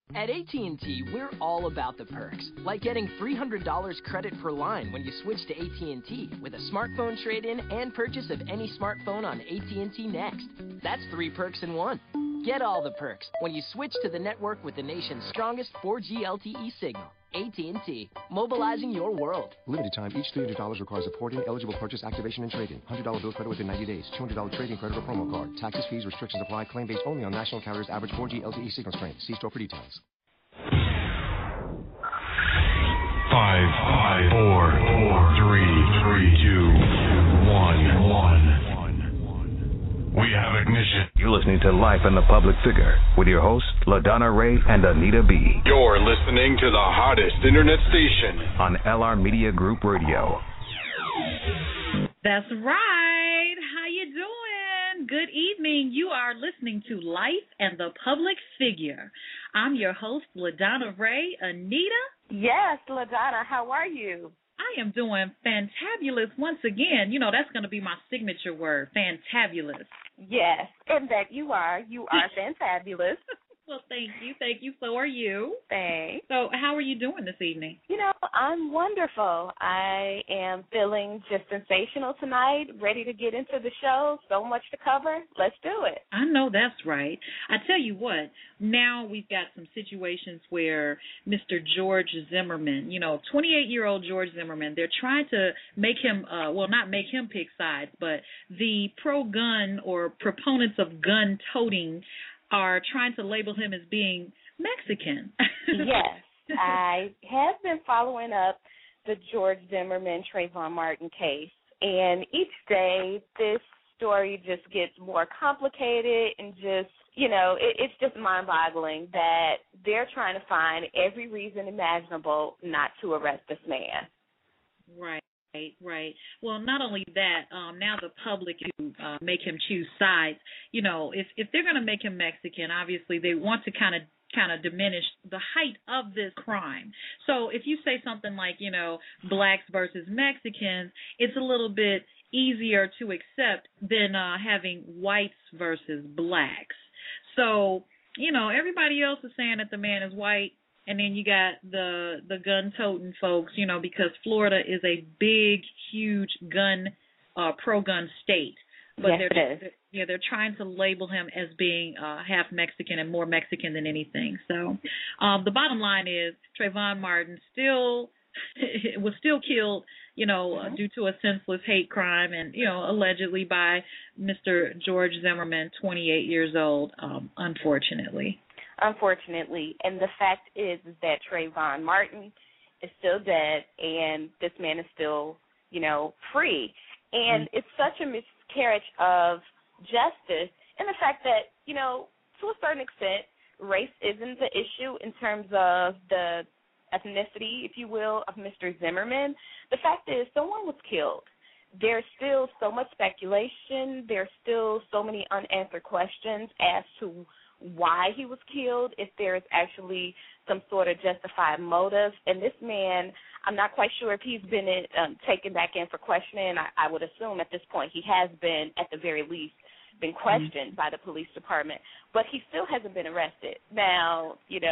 At AT&T, we're all about the perks, like getting $300 credit per line when you switch to AT&T with a smartphone trade-in and purchase of any smartphone on AT&T Next. That's 3 perks in one. Get all the perks when you switch to the network with the nation's strongest 4G LTE signal. AT&T, mobilizing your world. Limited time. Each $300 requires a port-in, eligible purchase, activation, and trade-in. $100 bill credit within 90 days. $200 trade-in credit or promo card. Taxes, fees, restrictions apply. Claim based only on national carriers' average 4G LTE signal strength. See store for details. 5, 4, 3, 2, 1. We have ignition. You're listening to Life in the Public Figure with your hosts, LaDonna Ray and Anita B. You're listening to the hottest internet station on LR Media Group Radio. That's right. How you doing? Good evening. You are listening to Life and the Public Figure. I'm your host, LaDonna Ray. Anita? Yes, LaDonna. How are you? I am doing fantabulous once again. You know, that's going to be my signature word, fantabulous. Yes, and that you are. You are fantabulous. Well, thank you. Thank you. So are you. Thanks. So how are you doing this evening? You know, I'm wonderful. I am feeling just sensational tonight, ready to get into the show. So much to cover. Let's do it. I know that's right. I tell you what, now we've got some situations where Mr. George Zimmerman, 28-year-old George Zimmerman, they're trying to make him, not make him pick sides, but the pro-gun or proponents of gun-toting are trying to label him as being Mexican. Yes, I have been following up the George Zimmerman, Trayvon Martin case, and each day this story just gets more complicated and just, it's just mind-boggling that they're trying to find every reason imaginable not to arrest this man. Right. Right. Well, not only that, now the public who make him choose sides, if they're going to make him Mexican, obviously they want to kind of diminish the height of this crime. So if you say something like, blacks versus Mexicans, it's a little bit easier to accept than having whites versus blacks. So, everybody else is saying that the man is white. And then you got the gun-toting folks, because Florida is a big, huge pro-gun state. But yes, they're trying to label him as being half Mexican and more Mexican than anything. So the bottom line is Trayvon Martin was still killed, due to a senseless hate crime and, allegedly by Mr. George Zimmerman, 28 years old, unfortunately. Unfortunately, and the fact is that Trayvon Martin is still dead, and this man is still, free. And it's such a miscarriage of justice, and the fact that, to a certain extent, race isn't the issue in terms of the ethnicity, if you will, of Mr. Zimmerman. The fact is someone was killed. There's still so much speculation. There's still so many unanswered questions as to why he was killed, if there's actually some sort of justified motive. And this man, I'm not quite sure if he's been taken back in for questioning. I would assume at this point he has been, at the very least, been questioned by the police department. But he still hasn't been arrested. Now,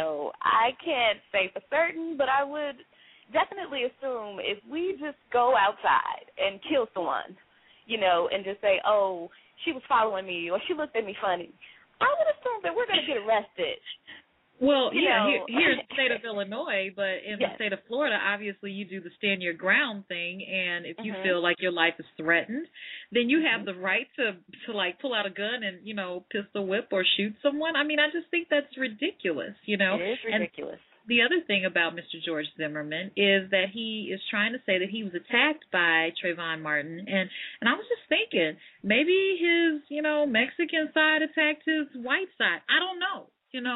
I can't say for certain, but I would definitely assume if we just go outside and kill someone, and just say, oh, she was following me or she looked at me funny, I would assume that we're going to get arrested. Well, here in the state of Illinois, but in the state of Florida, obviously you do the stand your ground thing, and if you feel like your life is threatened, then you have the right to pull out a gun and, pistol whip or shoot someone. I mean, I just think that's ridiculous, It is ridiculous. And the other thing about Mr. George Zimmerman is that he is trying to say that he was attacked by Trayvon Martin, and I was just thinking maybe his, Mexican side attacked his white side. I don't know.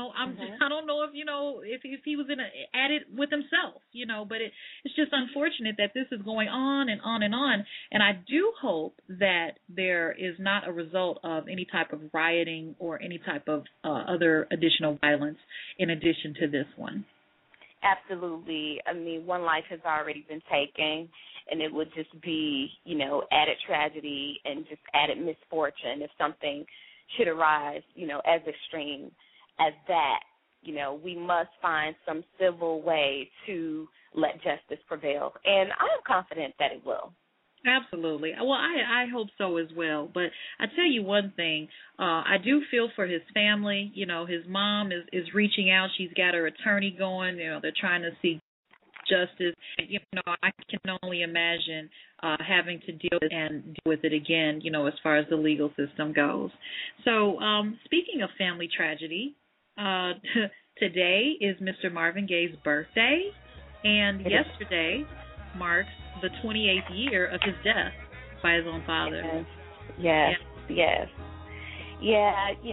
I don't know if he was at it with himself, but it's just unfortunate that this is going on and on and on. And I do hope that there is not a result of any type of rioting or any type of other additional violence in addition to this one. Absolutely. I mean, one life has already been taken, and it would just be, added tragedy and just added misfortune if something should arise, as extreme as that. we must find some civil way to let justice prevail. And I am confident that it will. Absolutely. Well, I hope so as well. But I tell you one thing, I do feel for his family. His mom is reaching out. She's got her attorney going. They're trying to seek justice. I can only imagine having to deal with it again, as far as the legal system goes. So speaking of family tragedy, today is Mr. Marvin Gaye's birthday, and yesterday marks the 28th year of his death by his own father. Yes. Yeah,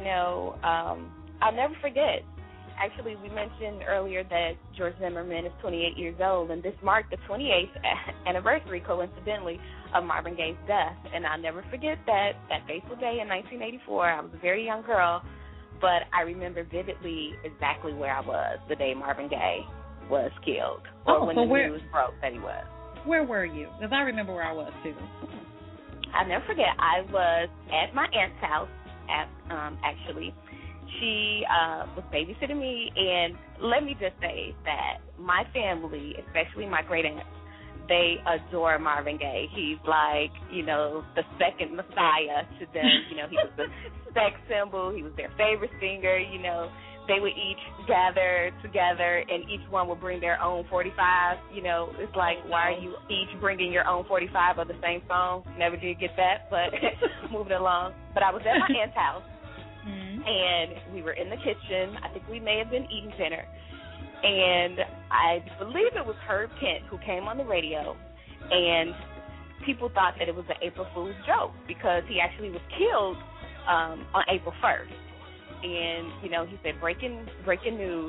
I'll never forget. Actually, we mentioned earlier that George Zimmerman is 28 years old, and this marked the 28th anniversary, coincidentally, of Marvin Gaye's death. And I'll never forget that fateful day in 1984. I was a very young girl, but I remember vividly exactly where I was the day Marvin Gaye was killed, or when the news broke that he was. Where were you? Because I remember where I was, too. I'll never forget. I was at my aunt's house, actually. She was babysitting me, and let me just say that my family, especially my great-aunt, they adore Marvin Gaye. He's like, the second Messiah to them. He was the sex symbol. He was their favorite singer, They would each gather together, and each one would bring their own 45. It's like, why are you each bringing your own 45 of the same song? Never did get that, but moving along. But I was at my aunt's house, and we were in the kitchen. I think we may have been eating dinner. And I believe it was Herb Kent who came on the radio, and people thought that it was an April Fool's joke because he actually was killed on April 1st. And, he said, breaking news,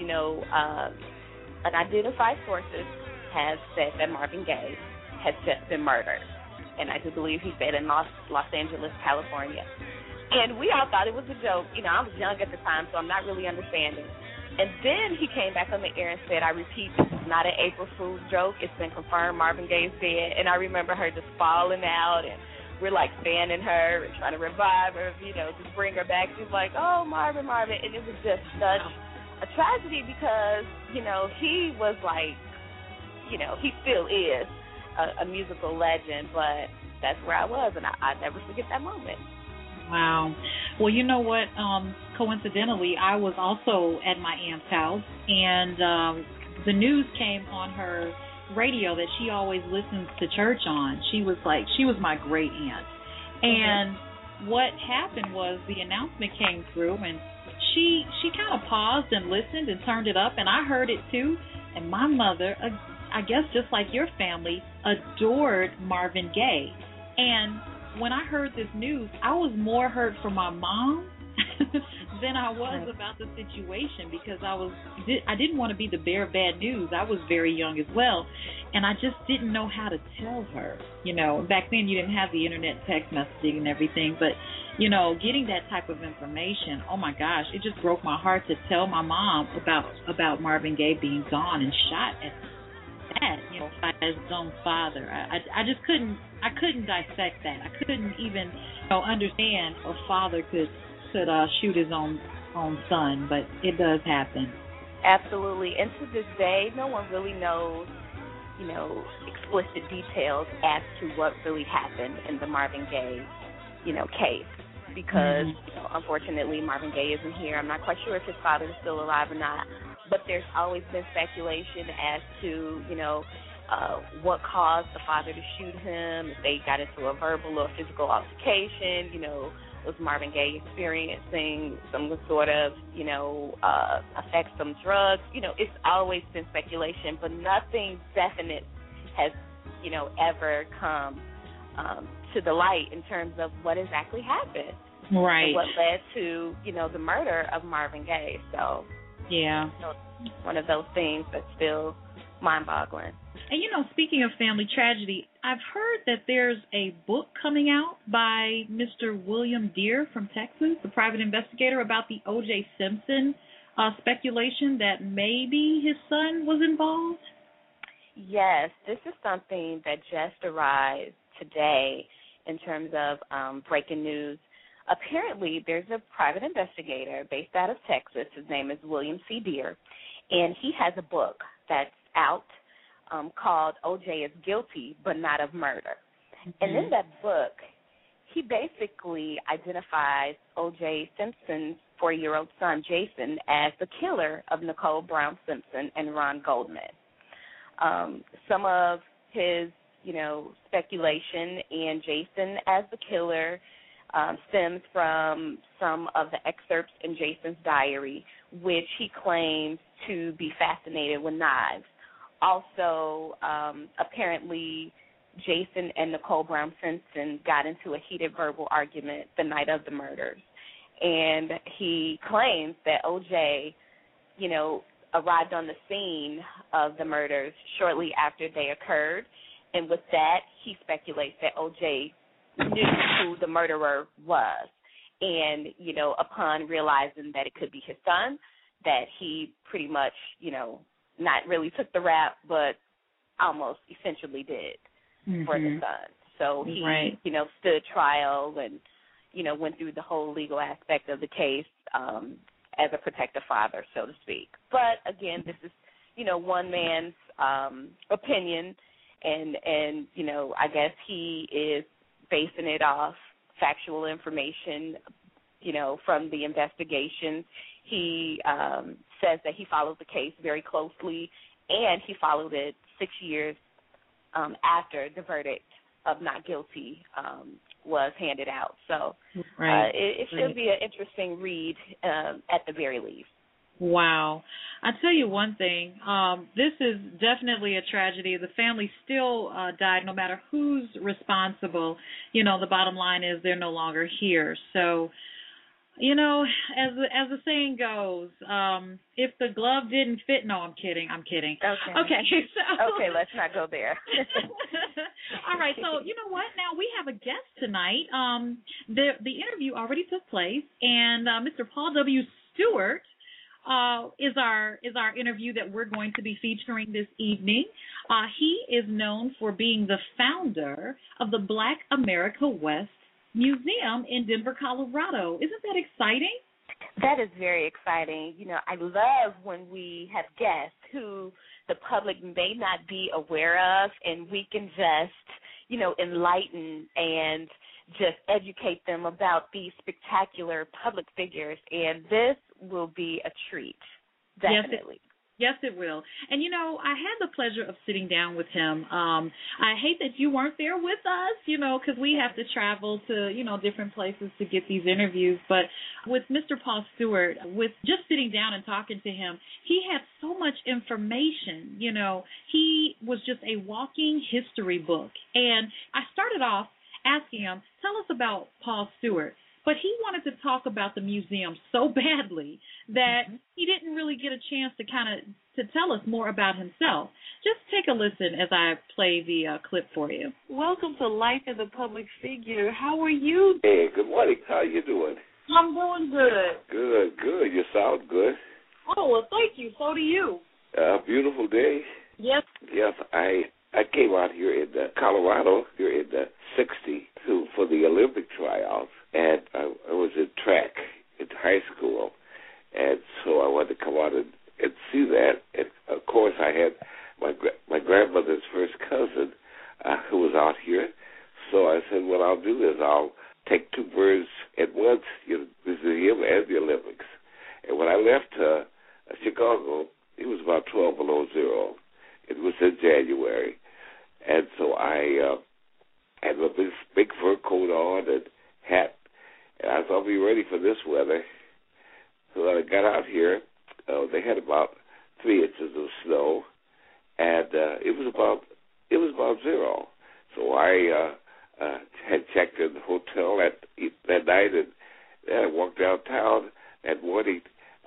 unidentified sources have said that Marvin Gaye has just been murdered. And I do believe he said in Los Angeles, California. And we all thought it was a joke. I was young at the time, so I'm not really understanding. And then he came back on the air and said, I repeat, this is not an April Fool's joke. It's been confirmed Marvin Gaye's dead. And I remember her just falling out, and we're like fanning her and trying to revive her, just bring her back. She's like, oh, Marvin. And it was just such a tragedy because, he was like, he still is a musical legend, but that's where I was, and I never forget that moment. Wow. Well, you know what? Coincidentally, I was also at my aunt's house, and the news came on her radio that she always listens to church on. She was my great aunt. And what happened was the announcement came through, and she kind of paused and listened and turned it up, and I heard it too. And my mother, I guess just like your family, adored Marvin Gaye. And when I heard this news, I was more hurt for my mom than I was about the situation because I didn't want to be the bearer of bad news. I was very young as well, and I just didn't know how to tell her. Back then you didn't have the internet, text messaging and everything, but getting that type of information, oh my gosh, it just broke my heart to tell my mom about Marvin Gaye being gone and shot at that, by his own father. I just couldn't dissect that. I couldn't even understand a father could shoot his own son, but it does happen. Absolutely. And to this day, no one really knows, explicit details as to what really happened in the Marvin Gaye, case. Because, unfortunately, Marvin Gaye isn't here. I'm not quite sure if his father is still alive or not. But there's always been speculation as to, what caused the father to shoot him, if they got into a verbal or physical altercation, was Marvin Gaye experiencing some sort of, effects from drugs. It's always been speculation, but nothing definite has, ever come to the light in terms of what exactly happened. Right. And what led to, the murder of Marvin Gaye. So, yeah. One of those things that's still mind-boggling. And, speaking of family tragedy, I've heard that there's a book coming out by Mr. William Deere from Texas, the private investigator, about the O.J. Simpson speculation that maybe his son was involved. Yes, this is something that just arrived today in terms of breaking news. apparently there's a private investigator based out of Texas. His name is William C. Deere, and he has a book that's out called O.J. is Guilty but Not of Murder. And in that book, he basically identifies O.J. Simpson's 4-year-old son, Jason, as the killer of Nicole Brown Simpson and Ron Goldman. Some of his, speculation and Jason as the killer stems from some of the excerpts in Jason's diary, which he claims to be fascinated with knives. Also, apparently, Jason and Nicole Brown Simpson got into a heated verbal argument the night of the murders. And he claims that O.J., arrived on the scene of the murders shortly after they occurred. And with that, he speculates that O.J. knew who the murderer was. And, upon realizing that it could be his son, that he pretty much, not really took the rap, but almost essentially did for the son. So he, stood trial and, went through the whole legal aspect of the case as a protective father, so to speak. But, again, this is, one man's opinion, and I guess he is basing it off factual information, from the investigation. He says that he followed the case very closely, and he followed it 6 years after the verdict of not guilty was handed out. So it should be an interesting read at the very least. Wow. I tell you one thing, this is definitely a tragedy. The family still died no matter who's responsible. The bottom line is they're no longer here. So, as the saying goes, if the glove didn't fit, no, I'm kidding. Okay. Okay, let's not go there. All right, so you know what? Now we have a guest tonight. The interview already took place, and Mr. Paul W. Stewart is our interview that we're going to be featuring this evening. He is known for being the founder of the Black America West Museum in Denver, Colorado. Isn't that exciting? That is very exciting. I love when we have guests who the public may not be aware of, and we can just, enlighten and just educate them about these spectacular public figures, and this will be a treat, definitely. Yes, it will. And, I had the pleasure of sitting down with him. I hate that you weren't there with us, because we have to travel to, different places to get these interviews. But with Mr. Paul Stewart, with just sitting down and talking to him, he had so much information. He was just a walking history book. And I started off asking him, tell us about Paul Stewart. But he wanted to talk about the museum so badly that he didn't really get a chance to to tell us more about himself. Just take a listen as I play the clip for you. Welcome to Life as a Public Figure. How are you? Hey, good morning. How are you doing? I'm doing good. Good. You sound good. Oh, well, thank you. So do you. Beautiful day. Yes. Yes, I came out here in Colorado here in the 60 for the Olympic tryouts, and I was in track in high school, and so I wanted to come out and see that. And of course, I had my grandmother's first cousin who was out here, so I said, what I'll do is I'll take two birds at once, visit him and the Olympics. And when I left Chicago, it was about 12 below zero. It was in January. And so I had my big fur coat on and hat, and I thought I'd be ready for this weather. So when I got out here, they had about 3 inches of snow, and it was about zero. So I had checked in the hotel that night, and then I walked downtown that morning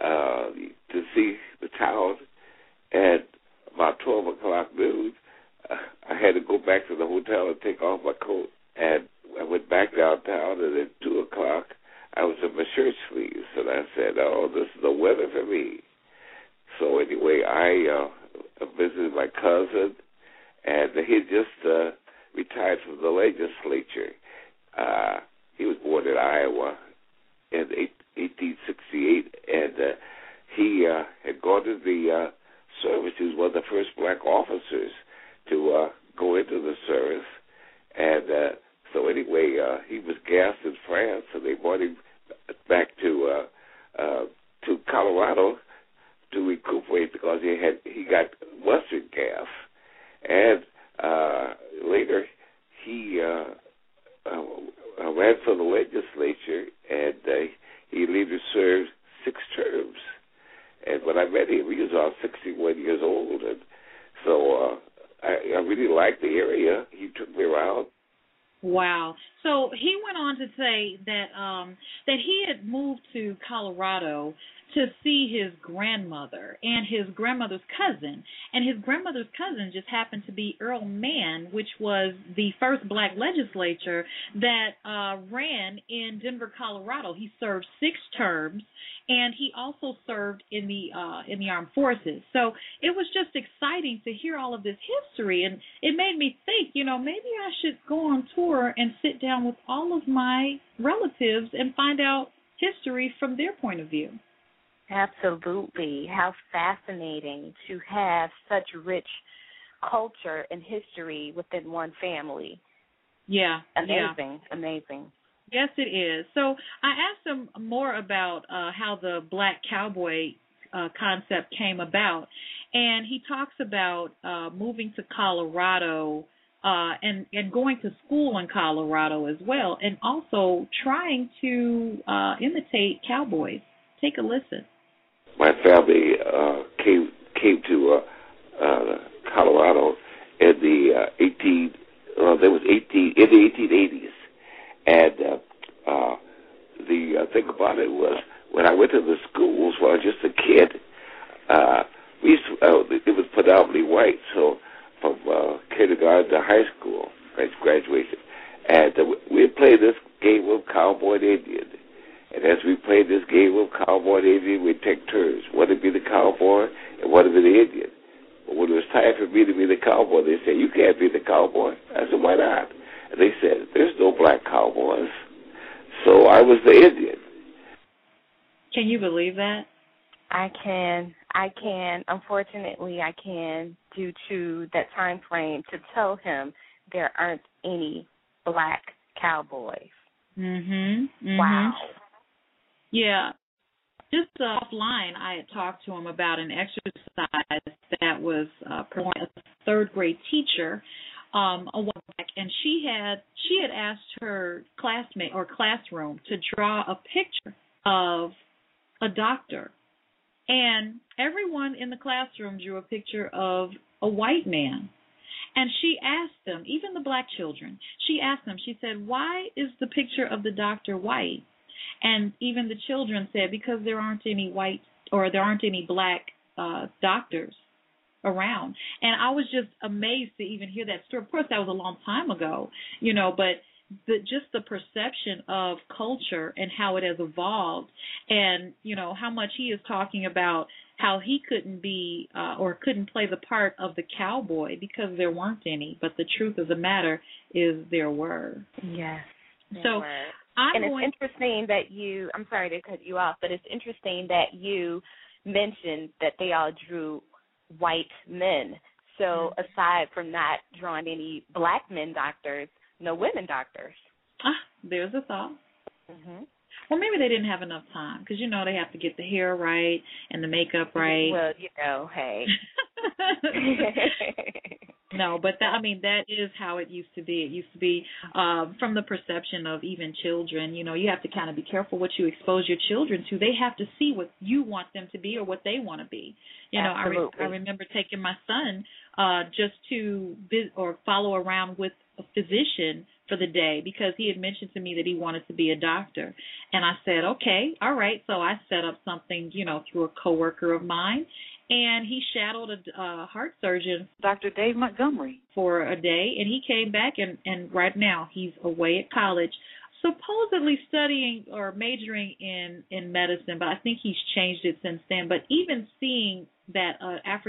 to see the town, and about 12 o'clock noon, I had to go back to the hotel and take off my coat. And I went back downtown, and at 2 o'clock, I was in my shirt sleeves. And I said, oh, this is the weather for me. So anyway, I visited my cousin, and he had just retired from the legislature. He was born in Iowa, in 1868, and he had gone to the service. He was one of the first black officers to go into the service, and so anyway, he was gassed in France, so they brought him back to Colorado to recuperate because he got mustard gas, and later he ran for the legislature, and he later served 6 terms. And when I met him, he was about 61 years old, and so I really liked the area. He took me around. Wow. So he went on to say that that he had moved to Colorado to see his grandmother and his grandmother's cousin. And his grandmother's cousin just happened to be Earl Mann, which was the first black legislator that ran in Denver, Colorado. He served 6 terms, and he also served in the armed forces. So it was just exciting to hear all of this history, and it made me think, maybe I should go on tour and sit down with all of my relatives and find out history from their point of view. Absolutely. How fascinating to have such rich culture and history within one family. Yeah. Amazing. Yeah. Amazing. Yes, it is. So I asked him more about how the black cowboy concept came about, and he talks about moving to Colorado and going to school in Colorado as well, and also trying to imitate cowboys. Take a listen. My family came to Colorado in the 1880s, and the thing about it was when I went to the schools when I was just a kid, it was predominantly white, so from kindergarten to high school, graduation, and we'd play this game of cowboy and Indian. And as we played this game of cowboy and Indian, we'd take turns. One would be the cowboy and one would be the Indian. But when it was time for me to be the cowboy, they said, "You can't be the cowboy." I said, "Why not?" And they said, "There's no black cowboys." So I was the Indian. Can you believe that? I can. Unfortunately, I can, due to that time frame, to tell him there aren't any black cowboys. Mm-hmm. Wow. Yeah. Just offline, I had talked to him about an exercise that was performed as a 3rd grade teacher a while back, and she had asked her classmate or classroom to draw a picture of a doctor, and everyone in the classroom drew a picture of a white man. And she asked them, even the black children, she asked them, she said, "Why is the picture of the doctor white?" And even the children said, "Because there aren't any white or there aren't any black doctors around." And I was just amazed to even hear that story. Of course, that was a long time ago, but just the perception of culture and how it has evolved, and, how much he is talking about how he couldn't be or couldn't play the part of the cowboy because there weren't any. But the truth of the matter is there were. Yes. So it's interesting that I'm sorry to cut you off, but it's interesting that you mentioned that they all drew white men. So aside from not drawing any black men doctors, no women doctors. There's a thought. Mm-hmm. Well, maybe they didn't have enough time because, they have to get the hair right and the makeup right. Well, hey. No, but that is how it used to be. It used to be from the perception of even children. You have to kind of be careful what you expose your children to. They have to see what you want them to be or what they want to be. I remember taking my son just to follow around with a physician for the day because he had mentioned to me that he wanted to be a doctor. And I said, okay, all right. So I set up something, through a coworker of mine. And he shadowed a heart surgeon, Dr. Dave Montgomery, for a day. And he came back, and right now he's away at college, supposedly studying or majoring in medicine. But I think he's changed it since then. But even seeing that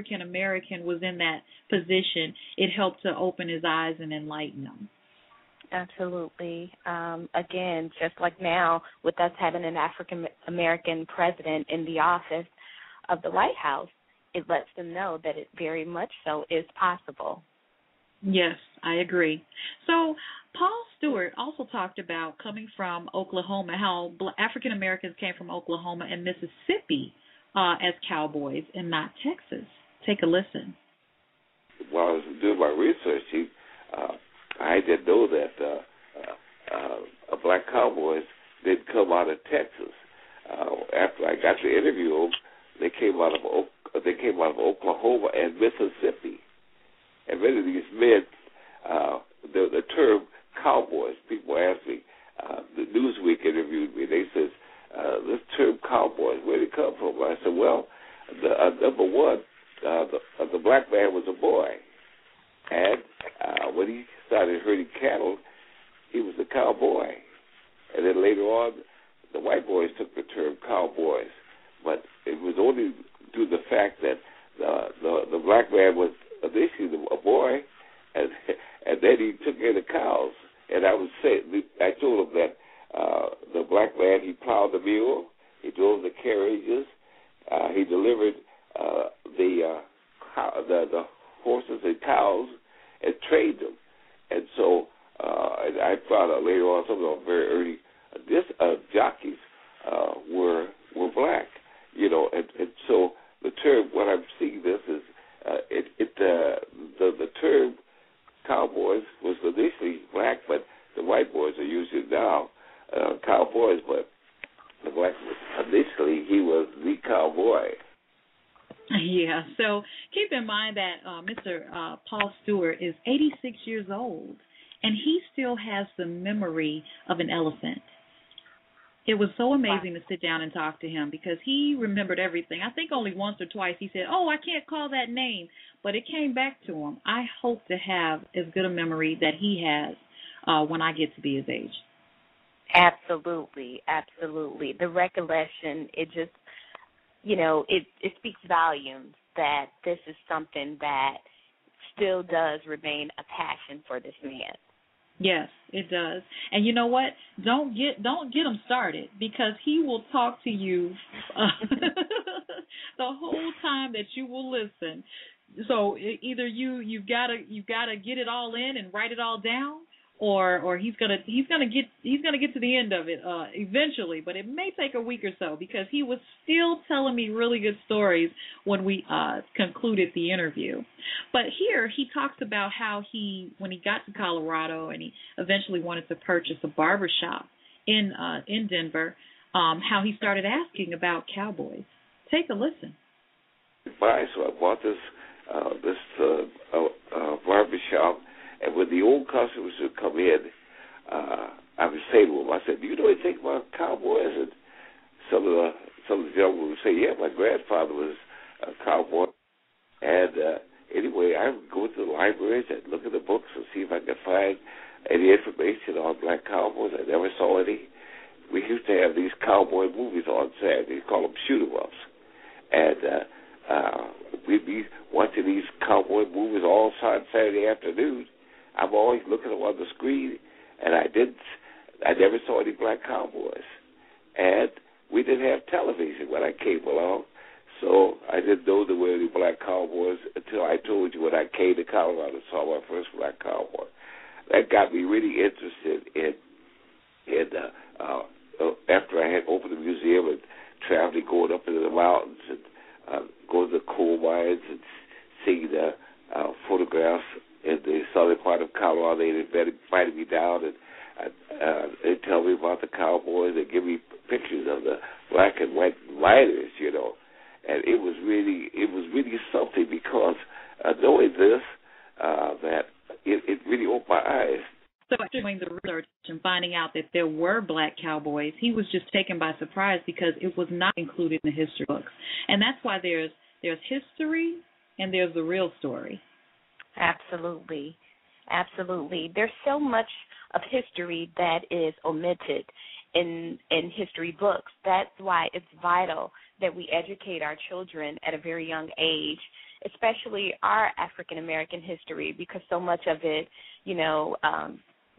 African-American was in that position, it helped to open his eyes and enlighten him. Absolutely. Again, just like now, with us having an African American president in the office of the White House, it lets them know that it very much so is possible. Yes, I agree. So Paul Stewart also talked about coming from Oklahoma, how African Americans came from Oklahoma and Mississippi as cowboys and not Texas. Take a listen. While I was doing my research, I didn't know that black cowboys didn't come out of Texas. After I got to interview them, they came out of Oklahoma and Mississippi. And many of these men, the term cowboys, people ask me, the Newsweek interviewed me, they said, this term cowboys, where did it come from? I said, well, number one, the black man was a boy. And when he started herding cattle, he was a cowboy. And then later on, the white boys took the term cowboys. But it was only due to the fact that the black man was initially a boy, and then he took in the cows. And I told him that the black man, he plowed the mule, he drove the carriages, he delivered the horses and cows, and trained them. And so I found out later on, some of the very early jockeys were black, and so the term, when I'm seeing this is, the term cowboys was initially black, but the white boys are using now cowboys, but the black initially he was the cowboy. Yeah, so keep in mind that Mr. Paul Stewart is 86 years old, and he still has the memory of an elephant. It was so amazing to sit down and talk to him because he remembered everything. I think only once or twice he said, I can't call that name, but it came back to him. I hope to have as good a memory that he has when I get to be his age. Absolutely, absolutely. The recollection, it just, it speaks volumes that this is something that still does remain a passion for this man. Yes, it does. And you know what? Don't get him started, because he will talk to you the whole time that you will listen. So either you've got to get it all in and write it all down, or he's gonna get to the end of it eventually, but it may take a week or so, because he was still telling me really good stories when we concluded the interview. But here he talks about how when he got to Colorado and he eventually wanted to purchase a barbershop in Denver, how he started asking about cowboys. Take a listen. So I bought this barbershop. And when the old customers would come in, I would say to them, I said, "Do you know anything about cowboys?" And some of the gentlemen would say, "Yeah, my grandfather was a cowboy." And anyway, I would go to the libraries and look at the books and see if I could find any information on black cowboys. I never saw any. We used to have these cowboy movies on Saturday. They call them shoot-em-ups. And we'd be watching these cowboy movies all Saturday afternoon. I'm always looking on the screen, and I never saw any black cowboys. And we didn't have television when I came along, so I didn't know there were any black cowboys until I told you when I came to Colorado and saw my first black cowboy. That got me really interested in after I had opened the museum and traveling, going up into the mountains and going to the coal mines and seeing the photographs in the southern part of Colorado. They invited me down and they tell me about the cowboys. They give me pictures of the black and white miners, and it was really something, because knowing this, that it really opened my eyes. So after doing the research and finding out that there were black cowboys, he was just taken by surprise, because it was not included in the history books, and that's why there's history and there's the real story. Absolutely. Absolutely. There's so much of history that is omitted in history books. That's why it's vital that we educate our children at a very young age, especially our African American history, because so much of it,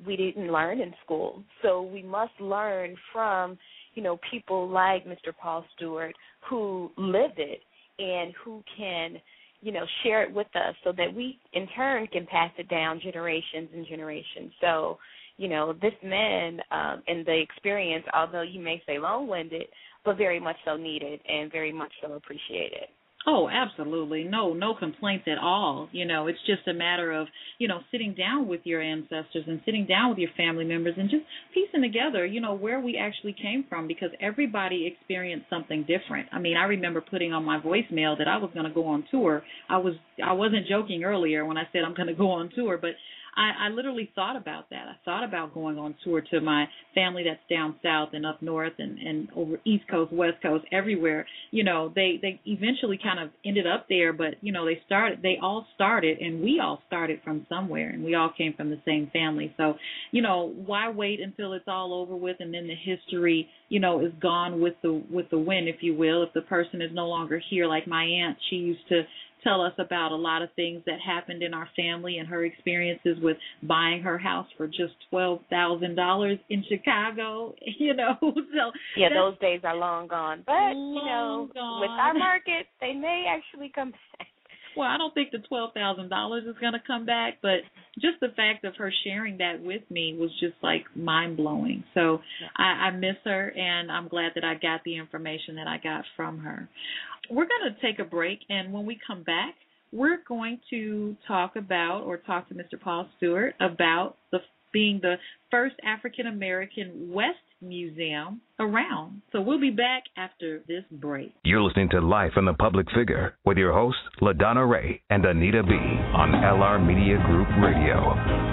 we didn't learn in school. So we must learn from, people like Mr. Paul Stewart who lived it and who can, share it with us so that we, in turn, can pass it down generations and generations. So, this man and the experience, although you may say long-winded, but very much so needed and very much so appreciated. Oh, absolutely. No complaints at all. It's just a matter of, sitting down with your ancestors and sitting down with your family members and just piecing together, where we actually came from, because everybody experienced something different. I mean, I remember putting on my voicemail that I was going to go on tour. I wasn't joking earlier when I said I'm going to go on tour, but I literally thought about that. I thought about going on tour to my family that's down south and up north and over East Coast, West Coast, everywhere. They eventually kind of ended up there, but, they all started, and we all started from somewhere, and we all came from the same family. So, why wait until it's all over with and then the history, is gone with the wind, if you will, if the person is no longer here? Like my aunt, she used to tell us about a lot of things that happened in our family and her experiences with buying her house for just $12,000 in Chicago, So yeah, those days are long gone. But, gone. With our market, they may actually come back. Well, I don't think the $12,000 is going to come back, but just the fact of her sharing that with me was just like mind-blowing. So I miss her, and I'm glad that I got the information that I got from her. We're going to take a break, and when we come back, we're going to talk to Mr. Paul Stewart about being the first African-American West Museum around. So we'll be back after this break. You're listening to Life in the Public Figure with your hosts, LaDonna Ray and Anita B. on LR Media Group Radio.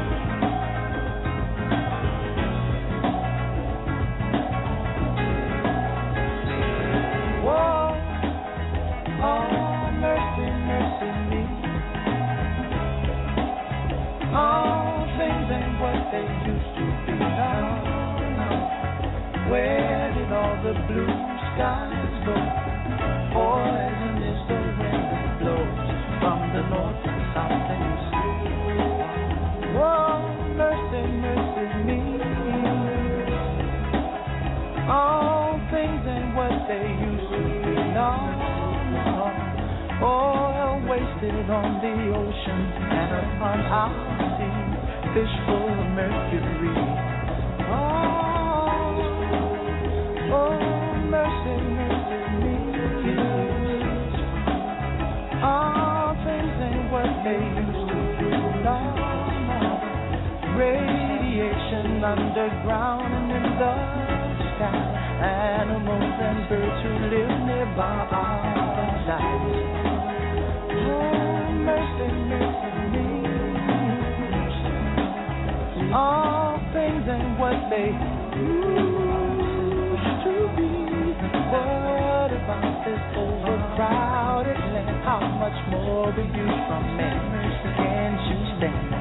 Where did all the blue skies go? Poison is the wind that blows from the north and south and east. Oh, mercy, mercy me. All things ain't what they used to be. No, no. Oil wasted on the ocean and upon our sea. Fish full of mercury. Oh, mercy, mercy me. All things ain't what they used to be. No, no. Radiation underground and in the sky. Animals and birds who live nearby are alive. Oh, mercy, mercy me. All things ain't what they used to be. What about this overcrowded land? How much more will you from man? Can't you stand?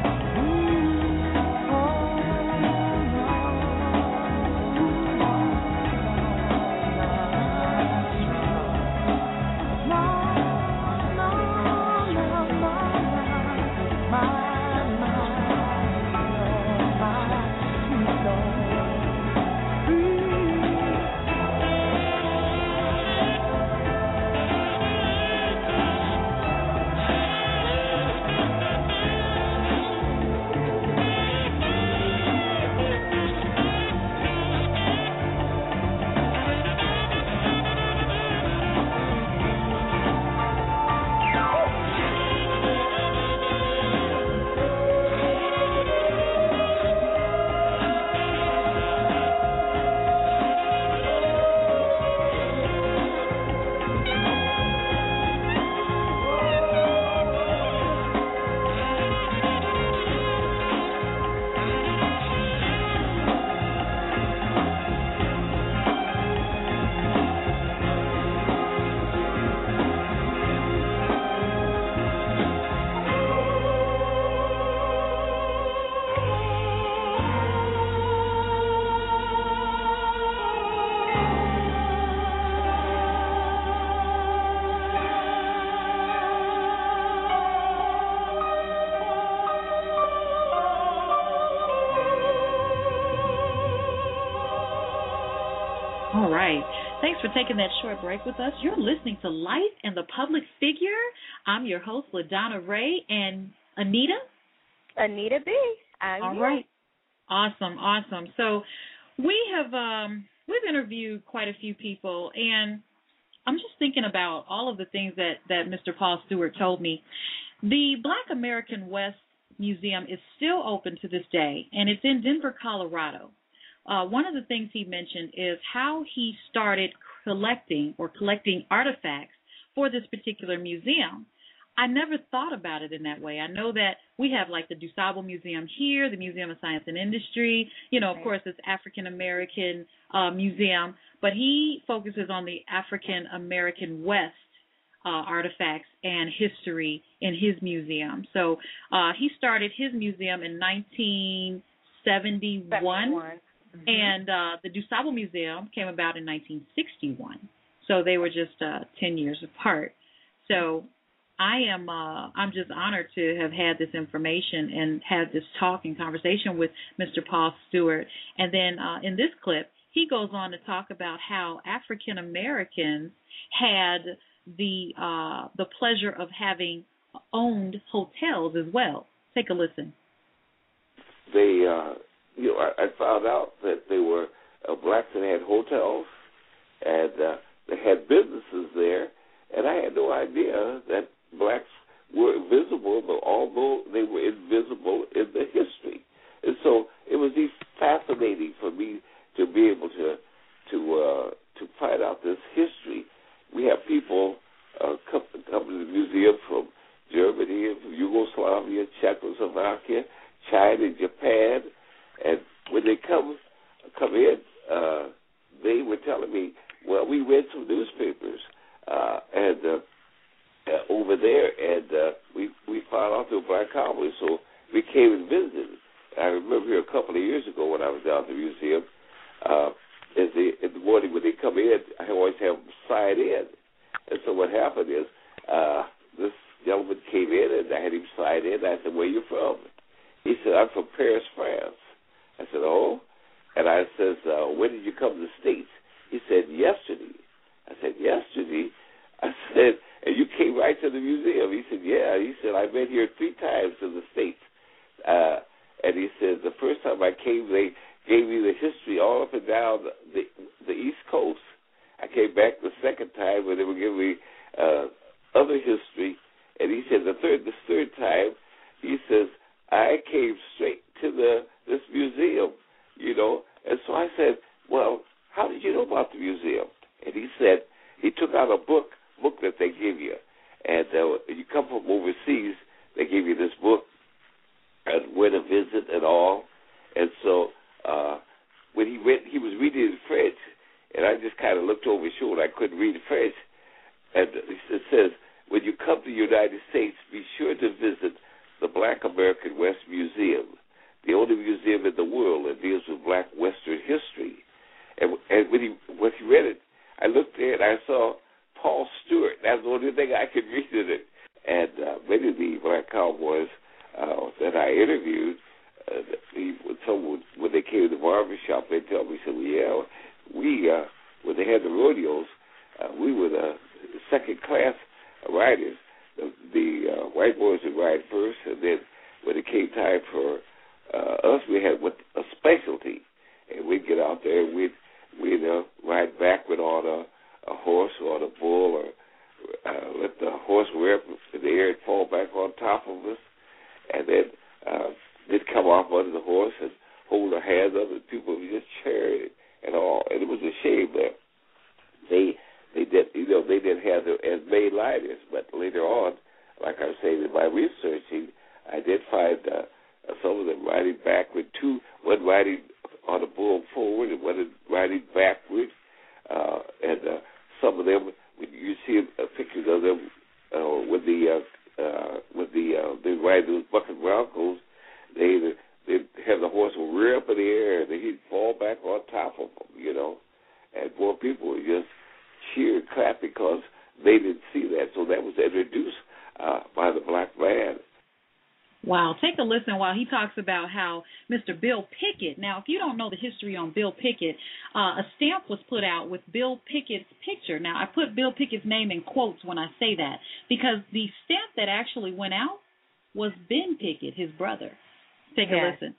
right. Thanks for taking that short break with us. You're listening to Life and the Public Figure. I'm your host, LaDonna Ray, and Anita? Anita B. All right. Awesome. So we've interviewed quite a few people, and I'm just thinking about all of the things that Mr. Paul Stewart told me. The Black American West Museum is still open to this day, and it's in Denver, Colorado. One of the things he mentioned is how he started collecting artifacts for this particular museum. I never thought about it in that way. I know that we have like the DuSable Museum here, the Museum of Science and Industry, of course, it's African American museum, but he focuses on the African American West artifacts and history in his museum. So he started his museum in 1971, and the DuSable Museum came about in 1961. So they were just 10 years apart. So I'm just honored to have had this information and had this talk and conversation with Mr. Paul Stewart. And then in this clip, he goes on to talk about how African Americans had the pleasure of having owned hotels as well. Take a listen. They, I found out that they were blacks that had hotels, and they had businesses there, and I had no idea that blacks were invisible, but although they were invisible in the history. And so it was fascinating for me to be able to find out this history. We have people come to the museum from Germany, from Yugoslavia, Czechoslovakia, China, Japan, and when they come in, they were telling me, well, we read some newspapers and over there, and we found out they were black cowboys, so we came and visited. I remember here a couple of years ago when I was down at the museum, in the morning when they come in, I always have them sign in. And so what happened is this gentleman came in, and I had him sign in. I said, where are you from? He said, I'm from Paris, France. I said, oh? And I says, when did you come to the States? He said, yesterday. I said, yesterday? I said, and you came right to the museum? He said, yeah. He said, I've been here 3 times in the States. And he said, the first time I came, they gave me the history all up and down the East Coast. I came back the second time when they were giving me other history. And he said, this third time, he says, I came straight to this museum, And so I said, well, how did you know about the museum? And he said, he took out a book that they give you. And you come from overseas, they give you this book and where to visit and all. And so when he went, he was reading in French, and I just kind of looked over his shoulder. I couldn't read French. And it says, when you come to the United States, be sure to visit the Black American West Museum, the only museum in the world that deals with black Western history. And when he read it, I looked there and I saw Paul Stewart. That's the only thing I could read in it. And many of the black cowboys that I interviewed, when they came to the barbershop, they tell me, said, well, yeah, we, when they had the rodeos, we were the second-class riders. The white boys would ride first, and then when it came time for us, we had a specialty. And we'd get out there and we'd ride backward on a horse or on a bull, or let the horse rear up in the air and fall back on top of us. And then they'd come off under the horse and hold their hands up, and people would just cheer it and all. And it was a shame that they didn't have them as main liners. But later on, like I was saying in my researching, I did find some of them riding backward, one riding on a bull forward and one riding backward. And some of them, when you see pictures of them they ride those bucket broncos, they have the horse rear up in the air and he'd fall back on top of them, and more people would just cheer and clap because they didn't see that. So that was introduced by the black man. Wow. Take a listen while he talks about how Mr. Bill Pickett, now if you don't know the history on Bill Pickett, a stamp was put out with Bill Pickett's picture. Now I put Bill Pickett's name in quotes when I say that because the stamp that actually went out was Ben Pickett, his brother. Take a listen.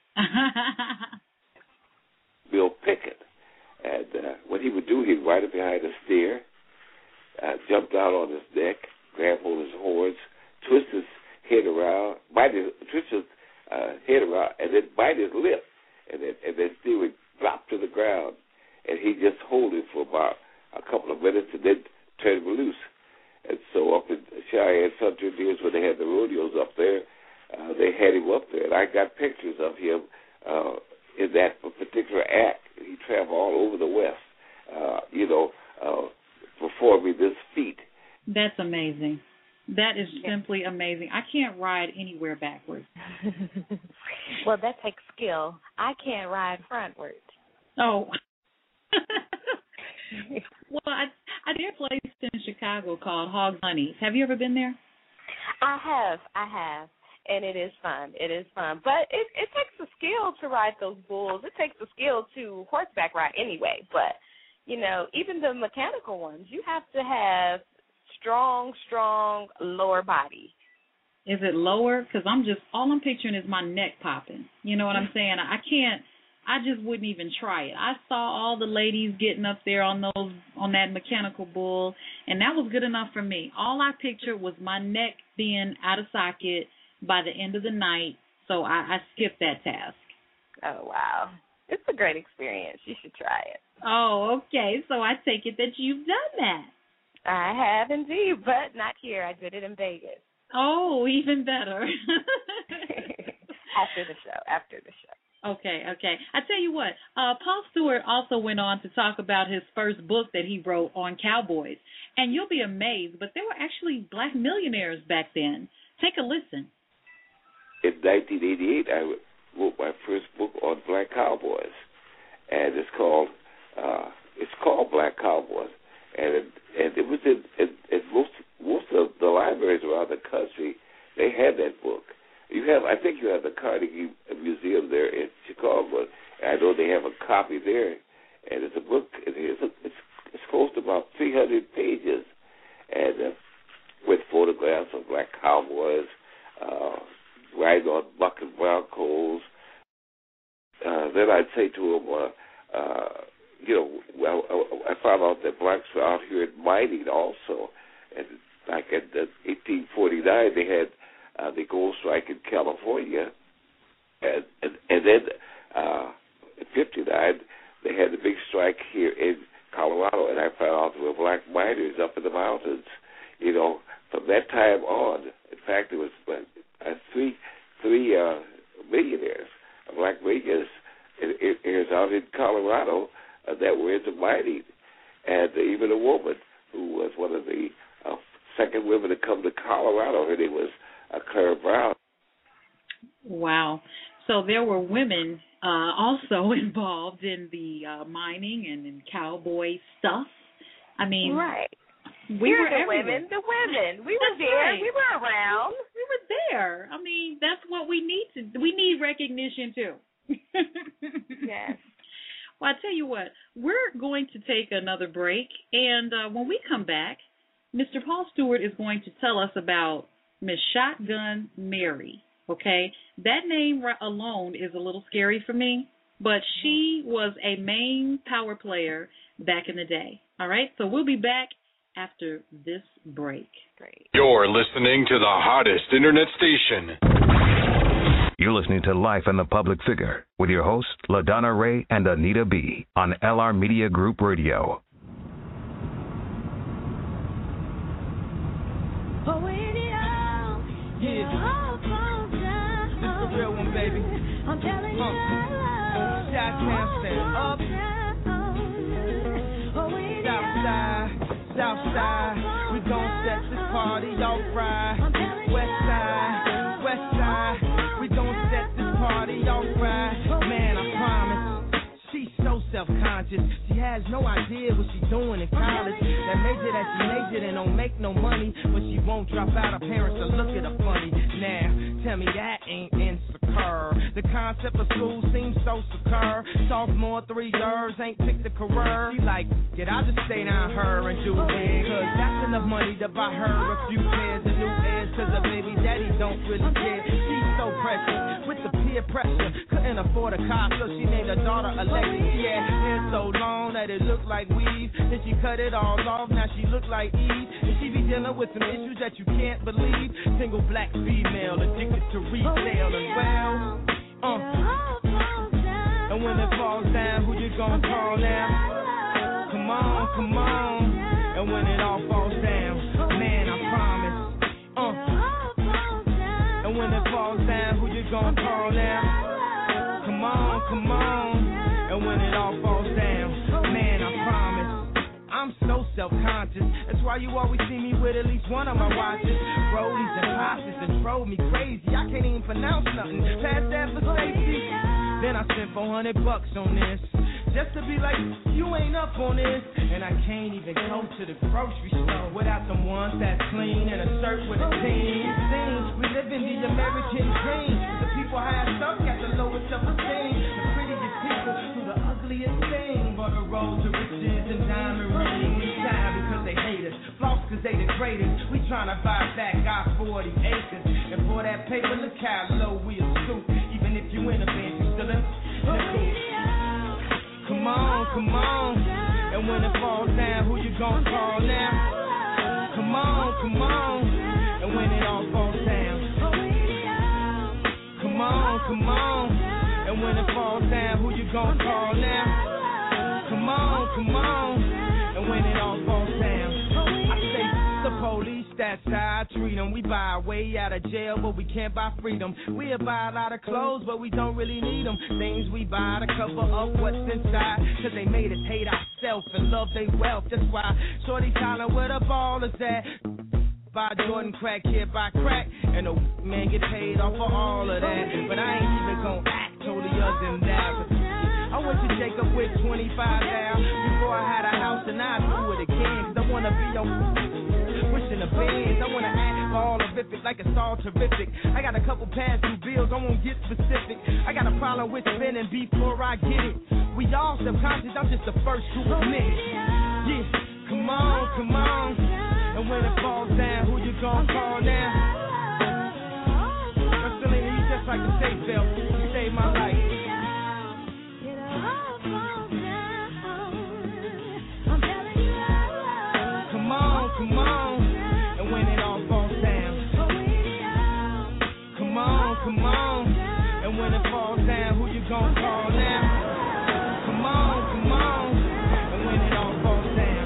Bill Pickett. And what he would do, he'd ride up behind a steer, jump down on his neck, grab hold of his horns, twist his head around, twist his head around, and then bite his lip, and then steer would drop to the ground, and he'd just hold it for about a couple of minutes and then turn him loose. And so up in Cheyenne Frontier Deers, when they had the rodeos up there, they had him up there, and I got pictures of him in that particular act. He traveled all over the West, performing this feat. That's amazing. That is simply amazing. I can't ride anywhere backwards. Well, that takes skill. I can't ride frontwards. Oh. Well, I did a place in Chicago called Hogs Honey. Have you ever been there? I have. And it is fun. But it takes a skill to ride those bulls. It takes a skill to horseback ride anyway. But, even the mechanical ones, you have to have strong lower body. Is it lower? Because all I'm picturing is my neck popping. You know what I'm saying? I just wouldn't even try it. I saw all the ladies getting up there on that mechanical bull, and that was good enough for me. All I pictured was my neck being out of socket by the end of the night, so I skipped that task. Oh, wow. It's a great experience. You should try it. Oh, okay. So I take it that you've done that. I have indeed, but not here. I did it in Vegas. Oh, even better. After the show. Okay. I tell you what, Paul Stewart also went on to talk about his first book that he wrote on cowboys. And you'll be amazed, but there were actually black millionaires back then. Take a listen. In 1988, I wrote my first book on black cowboys, and it's called Black Cowboys, and it was in most of the libraries around the country. They had that book. I think you have the Carnegie Museum there in Chicago. I know they have a copy there, and it's a book. It's close to about 300 pages, and with photographs of black cowboys riding on bucking broncos. Then I'd say to them, I found out that blacks were out here in mining also, and like in 1849 they had the gold strike in California, and then in 59 they had the big strike here in Colorado, and I found out there were black miners up in the mountains. From that time on, in fact, there was three millionaires, black millionaires, out in Colorado that were into mining, and even a woman who was one of the second women to come to Colorado. Her name was Clara Brown. Wow. So there were women also involved in the mining and in cowboy stuff. I mean, right. We were the women. We were there. Right. We were around. We were there. I mean, that's what we need we need recognition too. Yes. Well, I tell you what, we're going to take another break, and when we come back, Mr. Paul Stewart is going to tell us about Miss Shotgun Mary, okay? That name alone is a little scary for me, but she was a main power player back in the day, all right? So we'll be back after this break. Great. You're listening to the hottest internet station. You're listening to Life in the Public Figure with your hosts, LaDonna Ray and Anita B. on LR Media Group Radio. Real one, baby. I'm telling you, Shot stand up. Southside, we gon' set this party off right. Westside, we gon' set this party off right. Man, I promise, she's so self-conscious. She has no idea what she's doing in college. That major that she majored in don't make no money, but she won't drop out. Her parents will look at her funny. Now, tell me that ain't insecure. The concept of school seems so secure. Sophomore, 3 years, ain't picked a career. She like, I just stay down her and do it, cause that's enough money to buy her a few pairs of new ears, cause her baby daddy don't really care. She's so precious with the peer pressure, couldn't afford a car, so she named her daughter Alexis. She had hair so long that it looked like weave, then she cut it all off, now she look like Eve. And she be dealing with some issues that you can't believe. Single black female addicted to retail and well. And when it falls down, who you gonna call now? Come on, come on. And when it all falls down, man, I promise. And when it falls down, who you gonna call now? Come on, come on. And when it all falls down, man, I promise. I'm so self-conscious. That's why you always see me with at least one of my watches. Rollies and posses and drove me crazy. I can't even pronounce nothing past that for safety. Then I spent $400 on this, just to be like, you ain't up on this. And I can't even go to the grocery store without some ones that's clean and a shirt with a team. We live in the American dream. The people high up got the lowest self-esteem. The prettiest people do the ugliest thing. But the road to riches and diamond rings. We shine because they hate us, floss because they the greatest. We tryna buy back our 40 acres. And for that paper, look how low we are stoop. Even if you in a band, you still in. Come on, come on. And when it falls down, who you gonna call now? Come on, come on. And when it all falls down, come on, come on. And when it falls down, who you gonna call now? Come on, come on. And when it all falls down, I say the police, that's how I treat them. We buy our way out of jail, but we can't buy freedom. We'll buy a lot of clothes, but we don't really need them. Things we buy to cover up what's inside, cause they made us hate ourselves and love their wealth. That's why shorty's hollering where the ball is at. Buy Jordan crack, kid buy crack, and the man get paid off for all of that. But I ain't even gonna act holier than that. I went to Jacob with 25 now before I had a house, and I do it again. Cause I wanna be on pushing the bands. I wanna act all horrific like it's all terrific. I got a couple past due bills, I won't get specific. I got a problem with spending before I get it. We all subconscious, I'm just the first to admit it. Yeah, come on, come on. And when it falls down, who you gonna call now? Selena, you just like the safe belt. You saved my life. Come on, come on. And when it all falls down, come on, come on. And when it falls down, who you gonna call now? Come on, come on. And when it all falls down.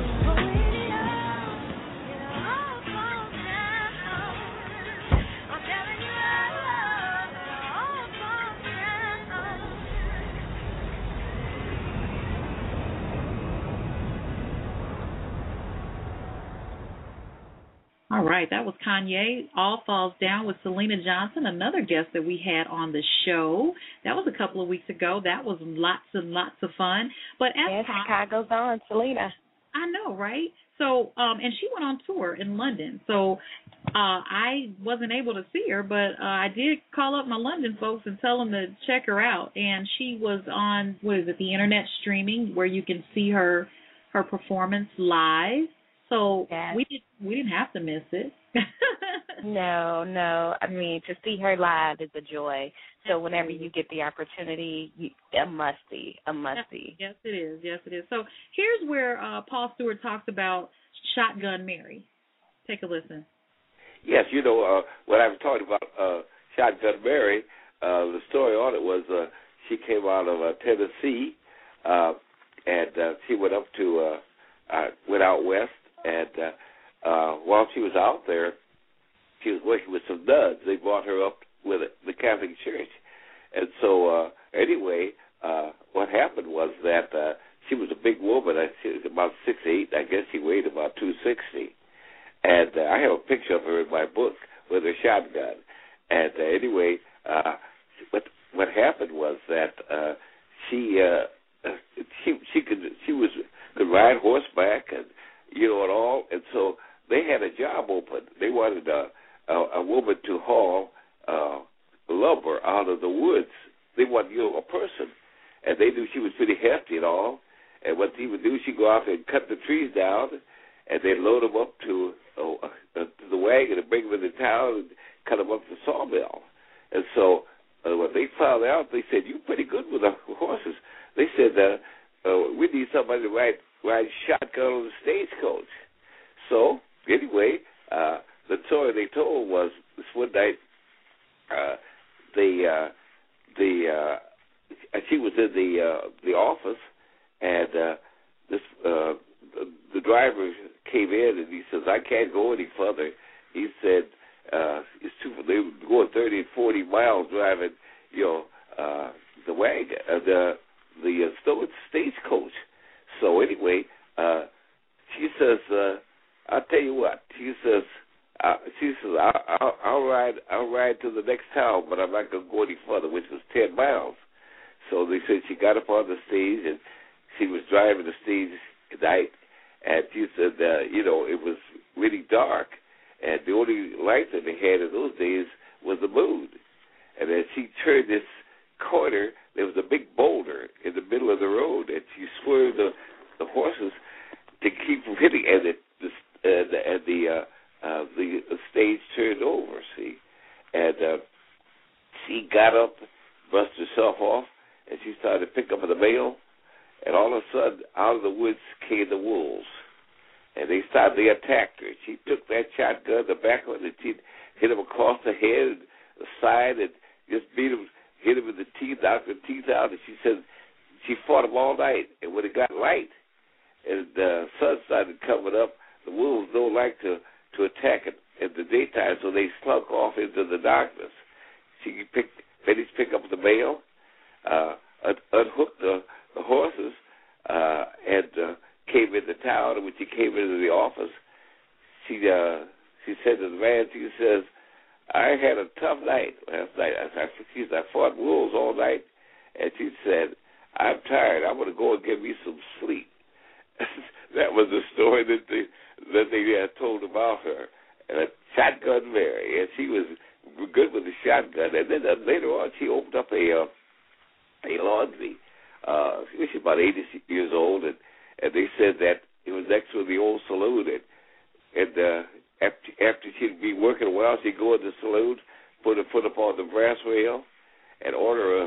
All right, that was Kanye, All Falls Down with Selena Johnson, another guest that we had on the show. That was a couple of weeks ago. That was lots and lots of fun. But as Chicago's on, Selena. I know, right? So, and she went on tour in London. So I wasn't able to see her, but I did call up my London folks and tell them to check her out. And she was on, the internet streaming where you can see her performance live. So yes. we didn't have to miss it. No. I mean, to see her live is a joy. So whenever you get the opportunity, a must-see. Yes, it is. Yes, it is. So here's where Paul Stewart talks about Shotgun Mary. Take a listen. Yes, when I was talking about Shotgun Mary, the story on it was she came out of Tennessee, and she went up to went out west. And while she was out there, she was working with some nuns. They brought her up with the Catholic Church. And so, anyway, what happened was that she was a big woman. She was about 6'8". I guess she weighed about 260. And I have a picture of her in my book with her shotgun. And anyway, what happened was that she could ride horseback and and all, and so they had a job open. They wanted a woman to haul lumber out of the woods. They wanted, a person. And they knew she was pretty hefty and all. And what she would do, she'd go out and cut the trees down, and they'd load them up to the wagon and bring them into town and cut them up to the sawmill. And so when they found out, they said, "You're pretty good with the horses." They said, "We need somebody to ride shotgun on the stagecoach." So anyway, the story they told was this one night, she was in the office, and the driver came in, and he says, "I can't go any further." He said, "It's too." They were going 30 and 40 miles driving, the wagon, the stagecoach. So anyway, she says, "I'll tell you what." She says, "I'll ride to the next town, but I'm not going to go any further," which was 10 miles. So they said she got up on the stage, and she was driving the stage at night, and she said, it was really dark, and the only light that they had in those days was the moon. And as she turned this corner, there was a big boulder in the middle of the road, and she swerved the horses to keep from hitting, and the stage turned over, see. And she got up, brushed herself off, and she started to pick up the mail, and all of a sudden, out of the woods came the wolves. And they attacked her. She took that shotgun, the back one, and she hit him across the head, the side, and just hit him in the teeth, knocked the teeth out. And she said she fought him all night. And when it got light and the sun started coming up, the wolves don't like to attack it in the daytime, so they slunk off into the darkness. She finished picking up the mail, unhooked the horses, and came into town. And when she came into the office, she said to the man, she says, "I had a tough night last night." I fought wolves all night. And she said, "I'm tired. I'm going to go and get me some sleep." That was the story that they told about her. And Shotgun Mary, and she was good with the shotgun. And then later on, she opened up a laundry. She was about 80 years old, and they said that it was next to the old saloon. And after she'd be working a while, she'd go in the saloon, put her foot up on the brass rail, and order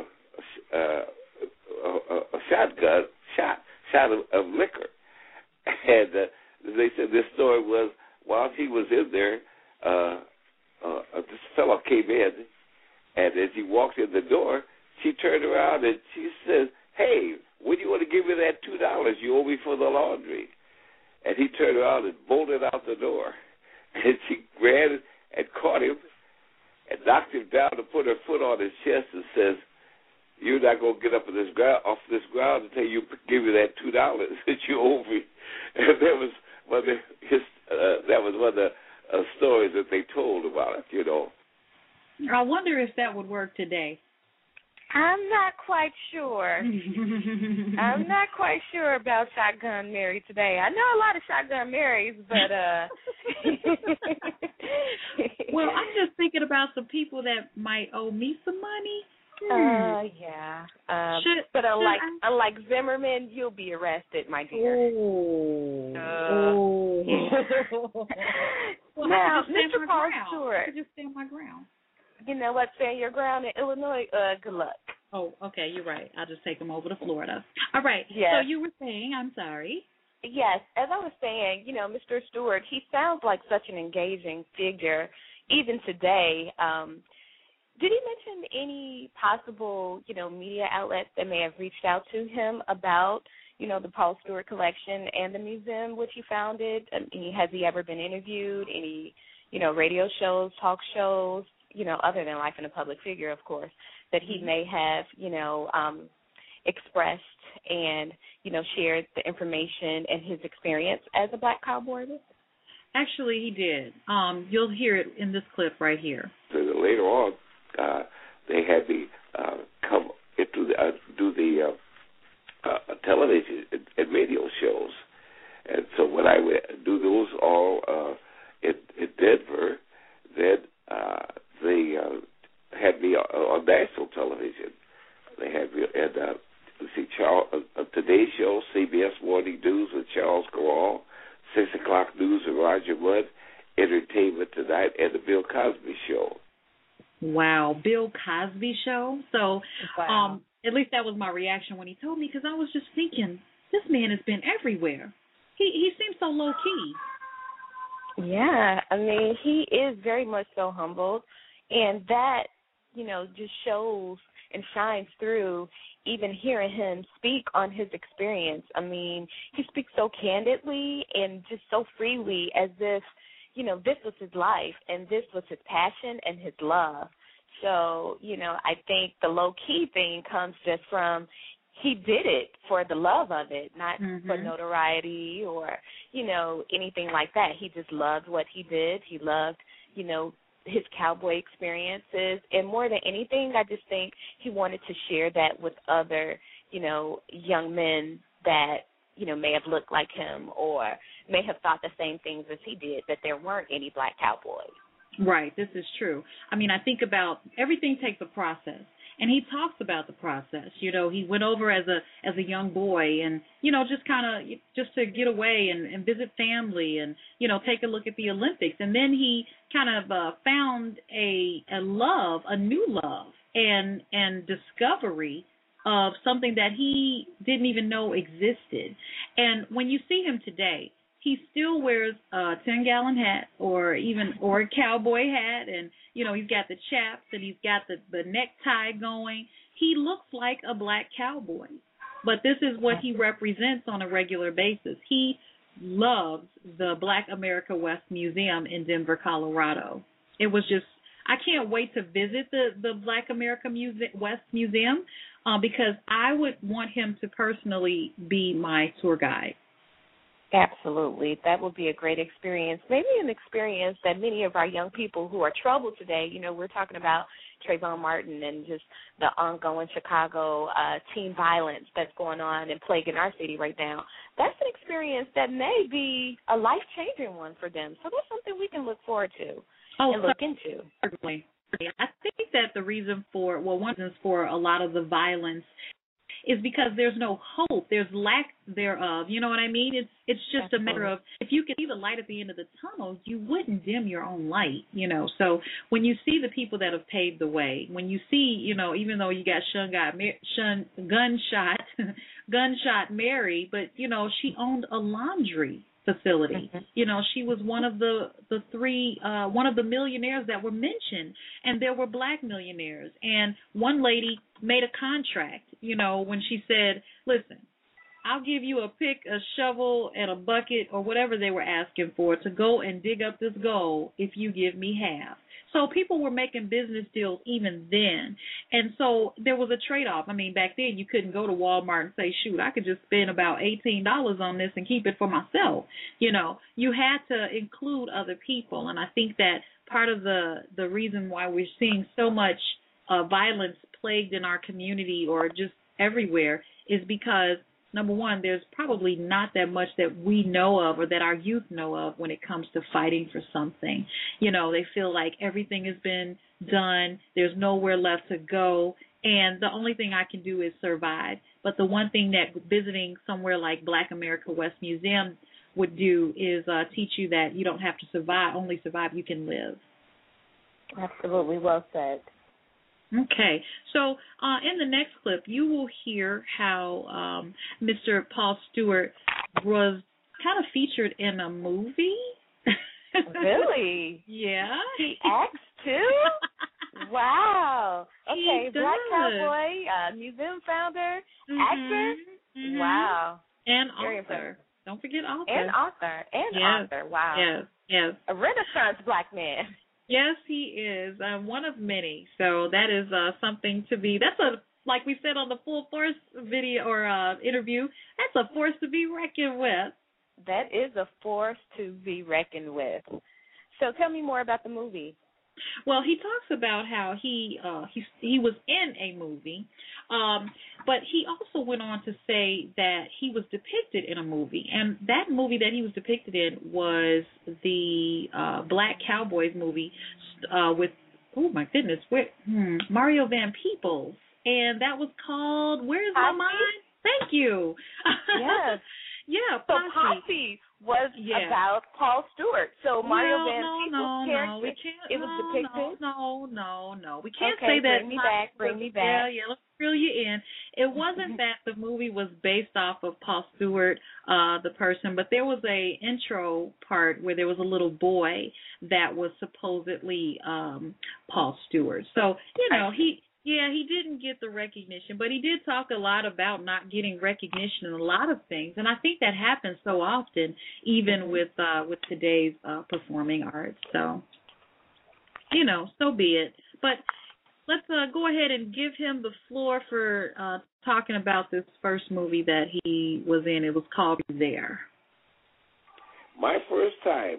a shot of liquor. And they said this story was, while she was in there, this fellow came in, and as he walked in the door, she turned around and she said, "Hey, when do you want to give me that $2 you owe me for the laundry?" And he turned around and bolted out the door. And she ran and caught him and knocked him down and put her foot on his chest and says, "You're not going to get up off this ground until you give me that $2 that you owe me." And that was one of the stories that they told about it, I wonder if that would work today. I'm not quite sure. I'm not quite sure about Shotgun Mary today. I know a lot of Shotgun Marys, but well, I'm just thinking about some people that might owe me some money. Yeah. But unlike Zimmerman, you'll be arrested, my dear. Well, now, Mr. Paul Stewart. I just stand my ground. You know what? Stand your ground in Illinois. Good luck. Oh, okay. You're right. I'll just take them over to Florida. All right. Yes. So you were saying, I'm sorry. Yes. As I was saying, Mr. Stewart, he sounds like such an engaging figure, even today. Did he mention any possible, media outlets that may have reached out to him about, the Paul Stewart collection and the museum which he founded? Has he ever been interviewed? Any, radio shows, talk shows, other than Life in a Public Figure, of course, that he may have, expressed and, shared the information and his experience as a black cowboy? Actually, he did. You'll hear it in this clip right here. So later on, they had me come into do the television and radio shows. And so when I would do those all in Denver, then they had me on national television. They have Charles, today's show, CBS Morning News with Charles Corral, 6 o'clock news with Roger Mudd, Entertainment Tonight, and the Bill Cosby Show. Wow, Bill Cosby Show. So, at least that was my reaction when he told me, because I was just thinking, this man has been everywhere. He seems so low key. Yeah, I mean, he is very much so humbled, and that, just shows and shines through even hearing him speak on his experience. I mean, he speaks so candidly and just so freely as if, this was his life and this was his passion and his love. So, I think the low-key thing comes just from he did it for the love of it, not for notoriety or, anything like that. He just loved what he did. He loved, his cowboy experiences. And more than anything, I just think he wanted to share that with other, young men that, may have looked like him or may have thought the same things as he did, that there weren't any black cowboys. Right, this is true. I mean, I think about everything takes a process, and he talks about the process. He went over as a young boy, and just to get away and visit family, and take a look at the Olympics, and then he kind of found a new love and discovery of something that he didn't even know existed. And when you see him today, he still wears a 10-gallon hat or a cowboy hat, and, he's got the chaps and he's got the necktie going. He looks like a black cowboy, but this is what he represents on a regular basis. He loves the Black America West Museum in Denver, Colorado. It was just, I can't wait to visit the Black America West Museum because I would want him to personally be my tour guide. Absolutely. That would be a great experience. Maybe an experience that many of our young people who are troubled today, we're talking about Trayvon Martin and just the ongoing Chicago teen violence that's going on and plaguing our city right now. That's an experience that may be a life-changing one for them. So that's something we can look forward to and look into. Certainly. I think that the reason one reason for a lot of the violence is because there's no hope. There's lack thereof. You know what I mean? It's just a matter of, if you could see the light at the end of the tunnel, you wouldn't dim your own light, So when you see the people that have paved the way, when you see, even though you got gunshot Mary, but, she owned a laundry facility. She was one of the three, one of the millionaires that were mentioned, and there were black millionaires. And one lady made a contract, when she said, listen, I'll give you a pick, a shovel, and a bucket, or whatever they were asking for, to go and dig up this gold if you give me half. So people were making business deals even then. And so there was a trade-off. I mean, back then you couldn't go to Walmart and say, shoot, I could just spend about $18 on this and keep it for myself. You had to include other people. And I think that part of the reason why we're seeing so much violence plagued in our community or just everywhere is because, number one, there's probably not that much that we know of or that our youth know of when it comes to fighting for something. They feel like everything has been done. There's nowhere left to go. And the only thing I can do is survive. But the one thing that visiting somewhere like Black America West Museum would do is teach you that you don't have to only survive, you can live. Absolutely. Well said. Okay, so in the next clip, you will hear how Mr. Paul Stewart was kind of featured in a movie. Really? Yeah. He acts too? Wow. Okay, Black cowboy, museum founder, actor. Wow. And author. Don't forget author. Author. Wow. Yes. A Renaissance black man. Yes, he is. One of many. So that is something to be. Like we said on the Full Force video or interview. That's a force to be reckoned with. That is a force to be reckoned with. So tell me more about the movie. Well, he talks about how he was in a movie, but he also went on to say that he was depicted in a movie, and that movie that he was depicted in was the Black Cowboys movie with oh my goodness, Mario Van Peebles, and that was called Where's My Mind? Thank you. Yes. Yeah, so Posse was about Paul Stewart. So Mario Van Peebles' character, it was depicted. No. We can't okay, say that. Bring me back. Yeah, let's reel you in. It wasn't that the movie was based off of Paul Stewart, the person, but there was a intro part where there was a little boy that was supposedly Paul Stewart. So, he didn't get the recognition, but he did talk a lot about not getting recognition in a lot of things, and I think that happens so often, even with today's performing arts. So, so be it. But let's go ahead and give him the floor for talking about this first movie that he was in. It was called There. My first time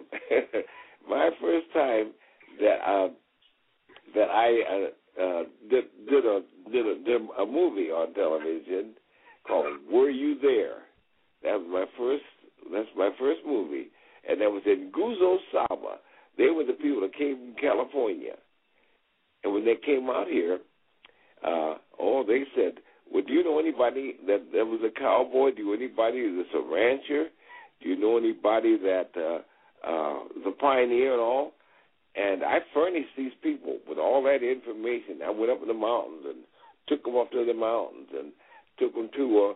that I did a movie on television called Were You There? That's my first movie, and that was in Guzzo Sama. They were the people that came from California, and when they came out here, they said, "Well, do you know anybody that was a cowboy? Do you know anybody that's a rancher? Do you know anybody that is a pioneer and all?" And I furnished these people with all that information. I went up in the mountains and took them up to the mountains and took them to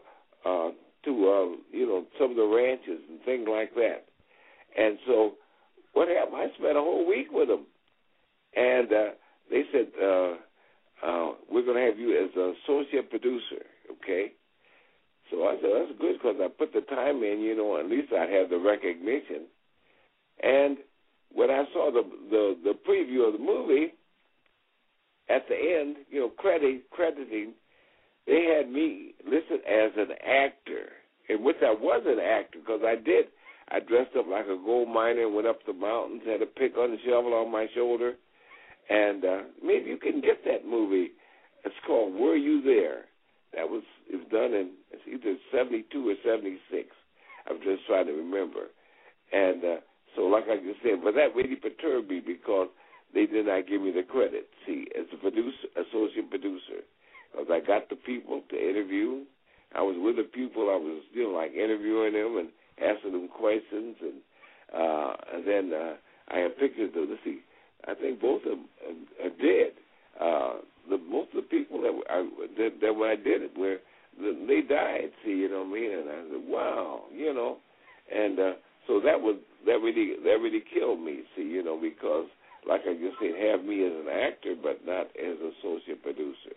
some of the ranches and things like that. And so what happened? I spent a whole week with them, and they said, "We're going to have you as an associate producer, okay?" So I said, "That's good because I put the time in, at least I have the recognition." And when I saw the preview of the movie, at the end, crediting, they had me listed as an actor, in which I was an actor because I dressed up like a gold miner and went up the mountains, had a pick on the shovel on my shoulder, and maybe you can get that movie. It's called Were You There? It's done in either 72 or 76. I'm just trying to remember. And so like I just said, but that really perturbed me because they did not give me the credit. See, as a associate producer, because I got the people to interview. I was with the people. I was, interviewing them and asking them questions. And then I have pictures of them. See, I think both of them are dead. Most of the people that when I did it, they died, see, you know what I mean? And I said, wow, and so that really killed me, see, because, like I just said, have me as an actor, but not as associate producer.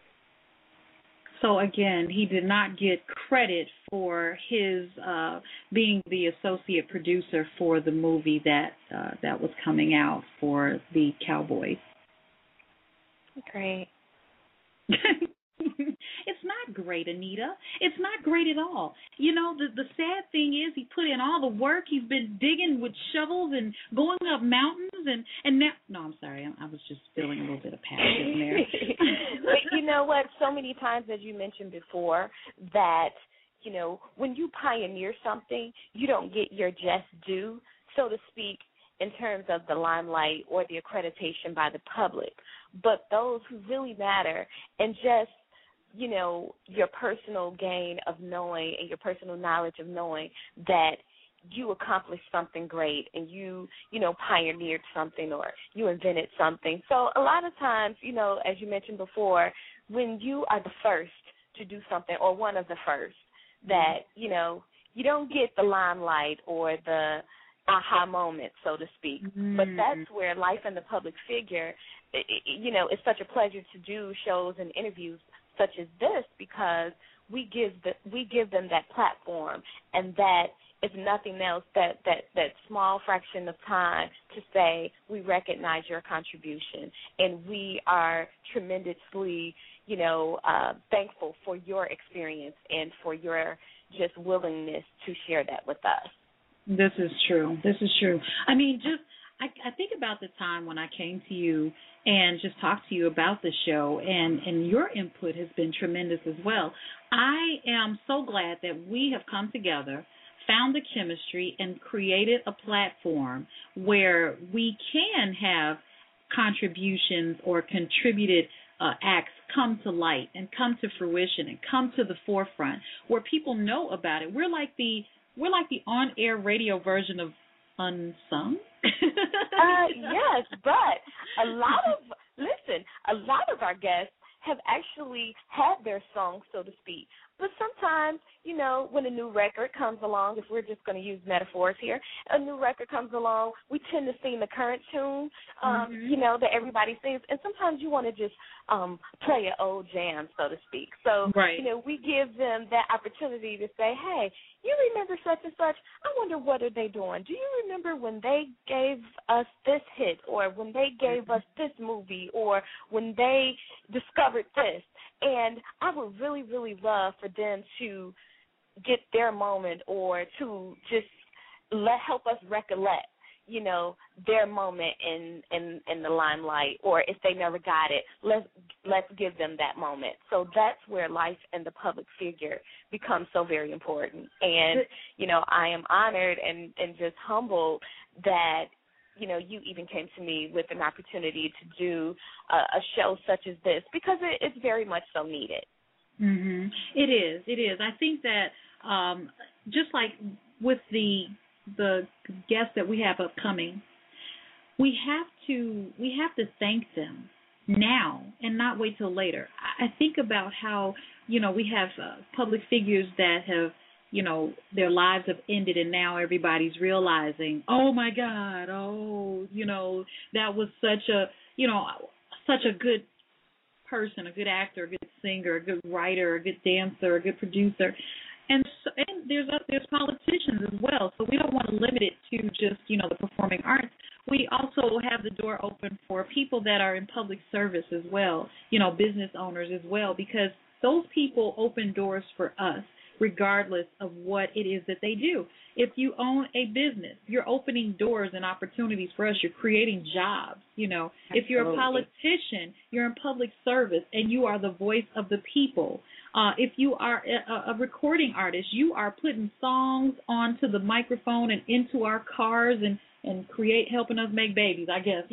So again, he did not get credit for his being the associate producer for the movie that was coming out for the Cowboys. Great. It's not great, Anita. It's not great at all. The sad thing is he put in all the work. He's been digging with shovels and going up mountains and now. No, I'm sorry. I was just feeling a little bit of passion there. But you know what? So many times, as you mentioned before, that when you pioneer something, you don't get your just due, so to speak, in terms of the limelight or the accreditation by the public. But those who really matter and just your personal gain of knowing and your personal knowledge of knowing that you accomplished something great and you pioneered something or you invented something. So a lot of times, as you mentioned before, when you are the first to do something or one of the first, that, you don't get the limelight or the aha moment, so to speak. Mm-hmm. But that's where life in the public figure, it's such a pleasure to do shows and interviews such as this because we give them that platform, and that is nothing else that small fraction of time to say we recognize your contribution and we are tremendously thankful for your experience and for your just willingness to share that with us. This is true. I mean, I think about the time when I came to you and just talked to you about the show, and your input has been tremendous as well. I am so glad that we have come together, found the chemistry, and created a platform where we can have contributions or contributed acts come to light and come to fruition and come to the forefront where people know about it. We're like the on-air radio version of Unsung. Yes, but a lot of our guests have actually had their song, so to speak. But sometimes, when a new record comes along, if we're just going to use metaphors here, a new record comes along, we tend to sing the current tune, that everybody sings. And sometimes you want to just play an old jam, so to speak. So, we give them that opportunity to say, hey, you remember such and such? I wonder what are they doing? Do you remember when they gave us this hit, or when they gave us this movie, or when they discovered this? And I would really, really love for them to get their moment, or to just help us recollect, their moment in the limelight, or if they never got it, let's give them that moment. So that's where life and the public figure becomes so very important. And, I am honored and just humbled that, you even came to me with an opportunity to do a show such as this, because it's very much so needed. Mm-hmm. It is. I think that just like with the guests that we have upcoming, we have to thank them now and not wait till later. I think about how, we have public figures that have, their lives have ended, and now everybody's realizing, oh my God, that was such a good person, a good actor, a good singer, a good writer, a good dancer, a good producer. And there's politicians as well, so we don't want to limit it to just, the performing arts. We also have the door open for people that are in public service as well, business owners as well, because those people open doors for us regardless of what it is that they do. If you own a business, you're opening doors and opportunities for us. You're creating jobs, If you're a politician, you're in public service and you are the voice of the people. If you are a recording artist, you are putting songs onto the microphone and into our cars and helping us make babies, I guess,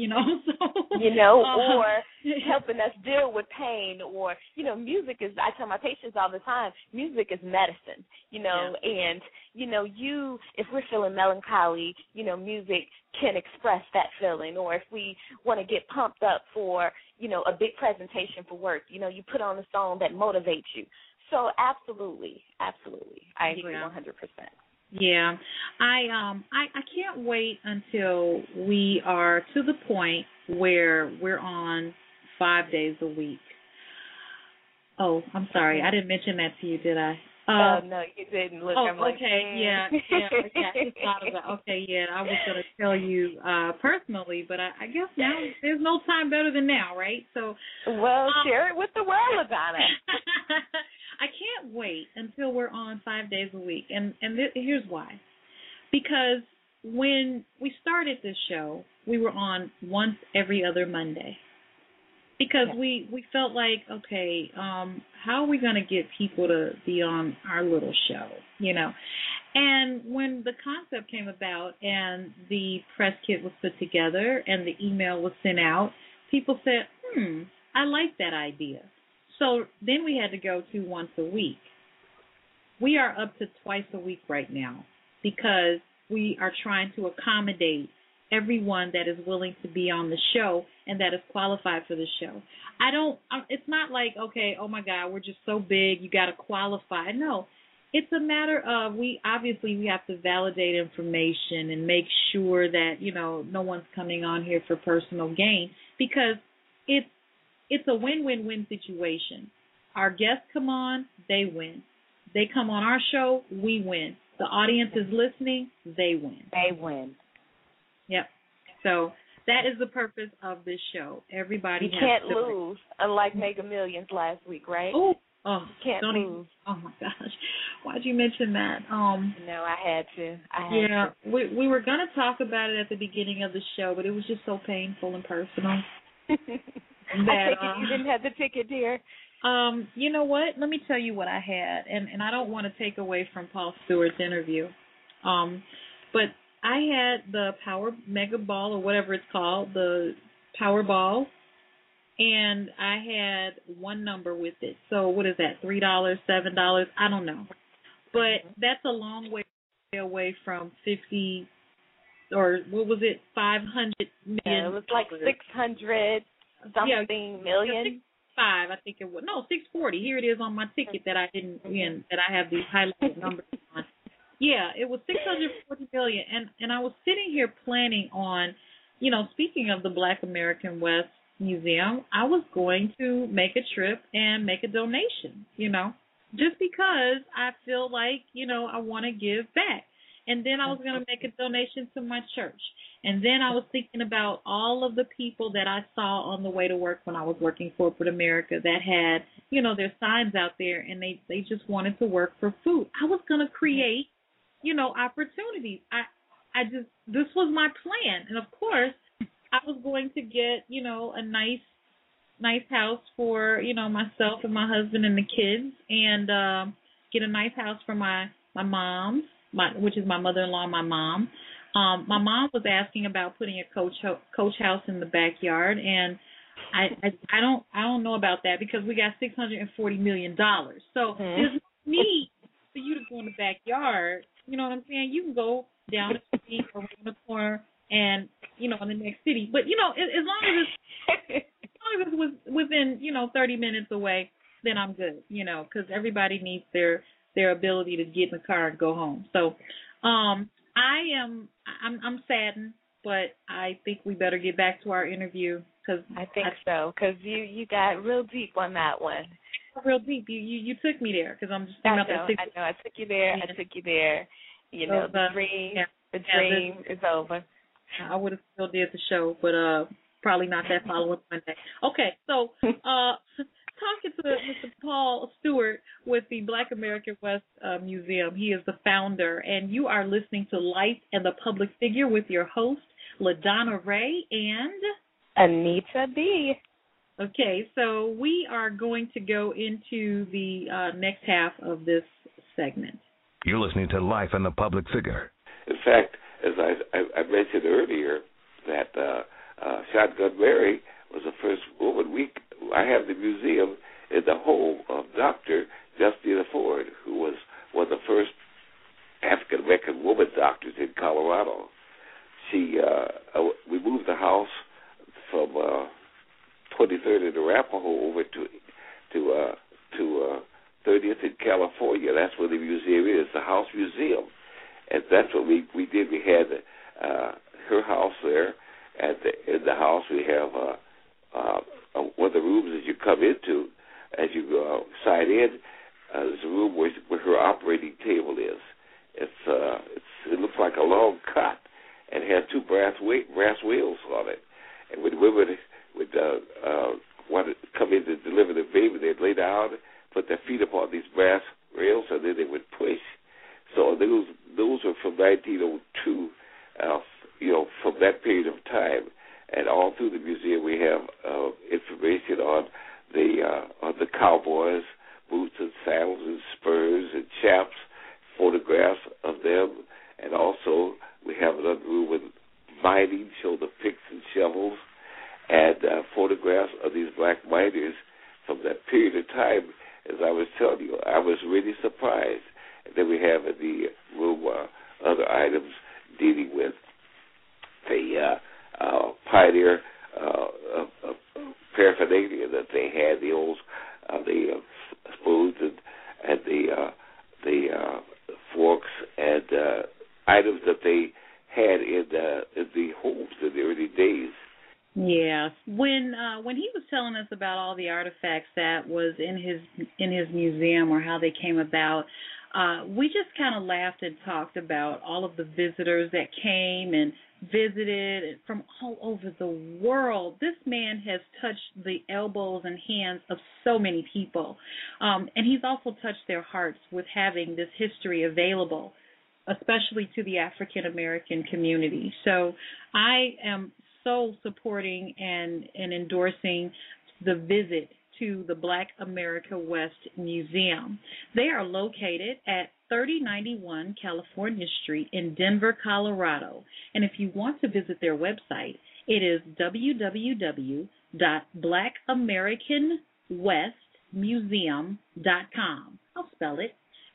or helping us deal with pain, or, music is, I tell my patients all the time, music is medicine, and, if we're feeling melancholy, music can express that feeling, or if we want to get pumped up for, a big presentation for work, you put on a song that motivates you. So absolutely, I agree 100%. Yeah, I can't wait until we are to the point where we're on 5 days a week. Oh, I'm sorry, I didn't mention that to you, did I? No, you didn't. Look, I'm like, okay, yeah. Okay, yeah. I was going to tell you personally, but I guess now there's no time better than now, right? So, share it with the world, LaDonna. I can't wait until we're on 5 days a week, and here's why. Because when we started this show, we were on once every other Monday. Because we felt like, okay, how are we going to get people to be on our little show, And when the concept came about and the press kit was put together and the email was sent out, people said, I like that idea. So then we had to go to once a week. We are up to twice a week right now because we are trying to accommodate everyone that is willing to be on the show and that is qualified for the show. It's not like, okay, oh my God, we're just so big, you got to qualify. No, it's a matter of we have to validate information and make sure that, no one's coming on here for personal gain, because it's a win-win-win situation. Our guests come on, they win. They come on our show, we win. The audience is listening, they win. They win. Yep. So that is the purpose of this show. Everybody you can't lose, unlike Mega Millions last week, right? Oh, you can't lose. Even, oh my gosh, why'd you mention that? No, I had to. We were gonna talk about it at the beginning of the show, but it was just so painful and personal. I take it you didn't have the ticket, dear. You know what? Let me tell you what I had, and I don't want to take away from Paul Stewart's interview, but I had the Power Mega Ball, or whatever it's called, the Powerball, and I had one number with it. So what is that? $3, $7? I don't know, but that's a long way away from 50 or what was it? 500 million. Yeah, it was like 600 something million. 5, I think it was. No, 640. Here it is on my ticket that I didn't win, that I have these highlighted numbers on. Yeah, it was 640 million, and I was sitting here planning on, speaking of the Black American West Museum, I was going to make a trip and make a donation, just because I feel like, I want to give back. And then I was going to make a donation to my church. And then I was thinking about all of the people that I saw on the way to work when I was working corporate America that had, their signs out there, and they just wanted to work for food. I was going to create, opportunities. This was my plan. And of course, I was going to get, a nice house for, myself and my husband and the kids, and get a nice house for my mom, which is my mother-in-law and my mom. My mom was asking about putting a coach house in the backyard, and I don't know about that because we got $640 million. So there's no need for you to go in the backyard. You know what I'm saying? You can go down the street or around the corner and, in the next city. But, as long as it's within, 30 minutes away, then I'm good, because everybody needs their ability to get in the car and go home. So I'm saddened, but I think we better get back to our interview. I think so, because you got real deep on that one. Real deep. You took me there, because I'm just I know. I took you there. Yeah. I took you there. The dream is over. I would have still did the show, but probably not that following Monday. Okay, so talking to Mr. Paul Stewart with the Black American West Museum. He is the founder, and you are listening to Life and the Public Figure with your host, LaDonna Ray and Anita B. Okay, so we are going to go into the next half of this segment. You're listening to Life and the Public Figure. In fact, as I mentioned earlier, that Shotgun Mary was the first woman. I have the museum in the home of Dr. Justina Ford, who was one of the first African-American woman doctors in Colorado. We moved the house from 23rd and Arapahoe over to 30th in California. That's where the museum is, the House Museum. And that's what we did. We had her house there, and in the house we have one of the rooms that you come into as you go sign in. There's a room where her operating table is. It looks like a long cot and has two brass wheels on it. And when women would want to come in to deliver the baby, they'd lay down, put their feet upon these brass rails, and then they would push. So those are from 1902, from that period of time. And all through the museum, we have information on the cowboys, boots and saddles and spurs and chaps, photographs of them, and also we have another room with mining, show the picks and shovels, and photographs of these black miners from that period of time. As I was telling you, I was really surprised. And then we have in the room other items dealing with the pioneer paraphernalia that they had, the old spoons and the forks and items that they had in the homes in the early days. Yeah, when he was telling us about all the artifacts that was in his museum or how they came about, we just kind of laughed and talked about all of the visitors that came and visited from all over the world. This man has touched the elbows and hands of so many people, and he's also touched their hearts with having this history available, especially to the African American community. So I am so supporting and endorsing the visit to the Black America West Museum. They are located at 3091 California Street in Denver, Colorado. And if you want to visit their website, It is www.blackamericanwestmuseum.com. I'll spell it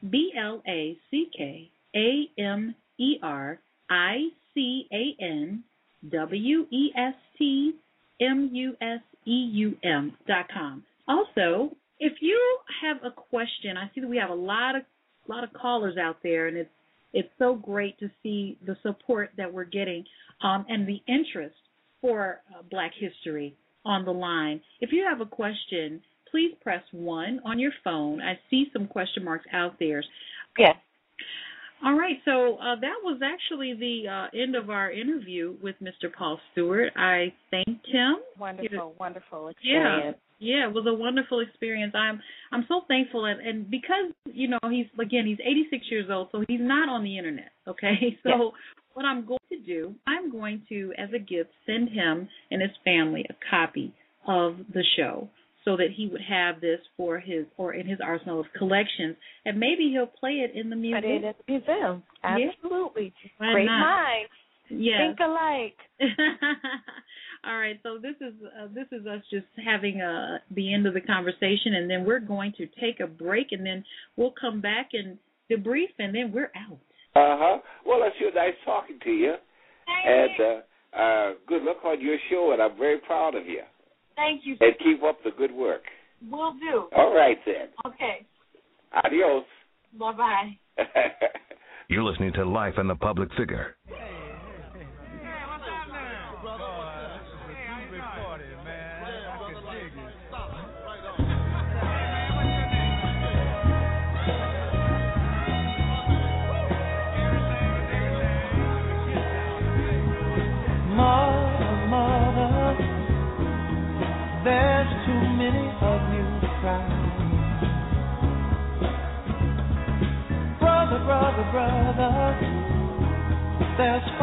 BLACKAmericanWestMuseum.com. Also, if you have a question, I see that we have a lot of callers out there, and it's so great to see the support that we're getting and the interest for Black history on the line. If you have a question, please press 1 on your phone. I see some question marks out there. Yes. All right, so that was actually the end of our interview with Mr. Paul Stewart. I thanked him. Wonderful experience. Yeah, it was a wonderful experience. I'm so thankful, and because he's 86 years old, so he's not on the internet. Okay, so what I'm going to do, I'm going to, as a gift, send him and his family a copy of the show, so that he would have this in his arsenal of collections, and maybe he'll play it in the museum. Put it in the museum. Absolutely. Yeah. Great minds. Yes. Think alike. All right, so this is us just having the end of the conversation, and then we're going to take a break, and then we'll come back and debrief, and then we're out. Well, it's nice talking to you, and good luck on your show, and I'm very proud of you. Thank you. And keep up the good work. Will do. All right, then. Okay. Adios. Bye-bye. You're listening to Life in the Public Figure. Mother, there's too many of you crying. Brother, there's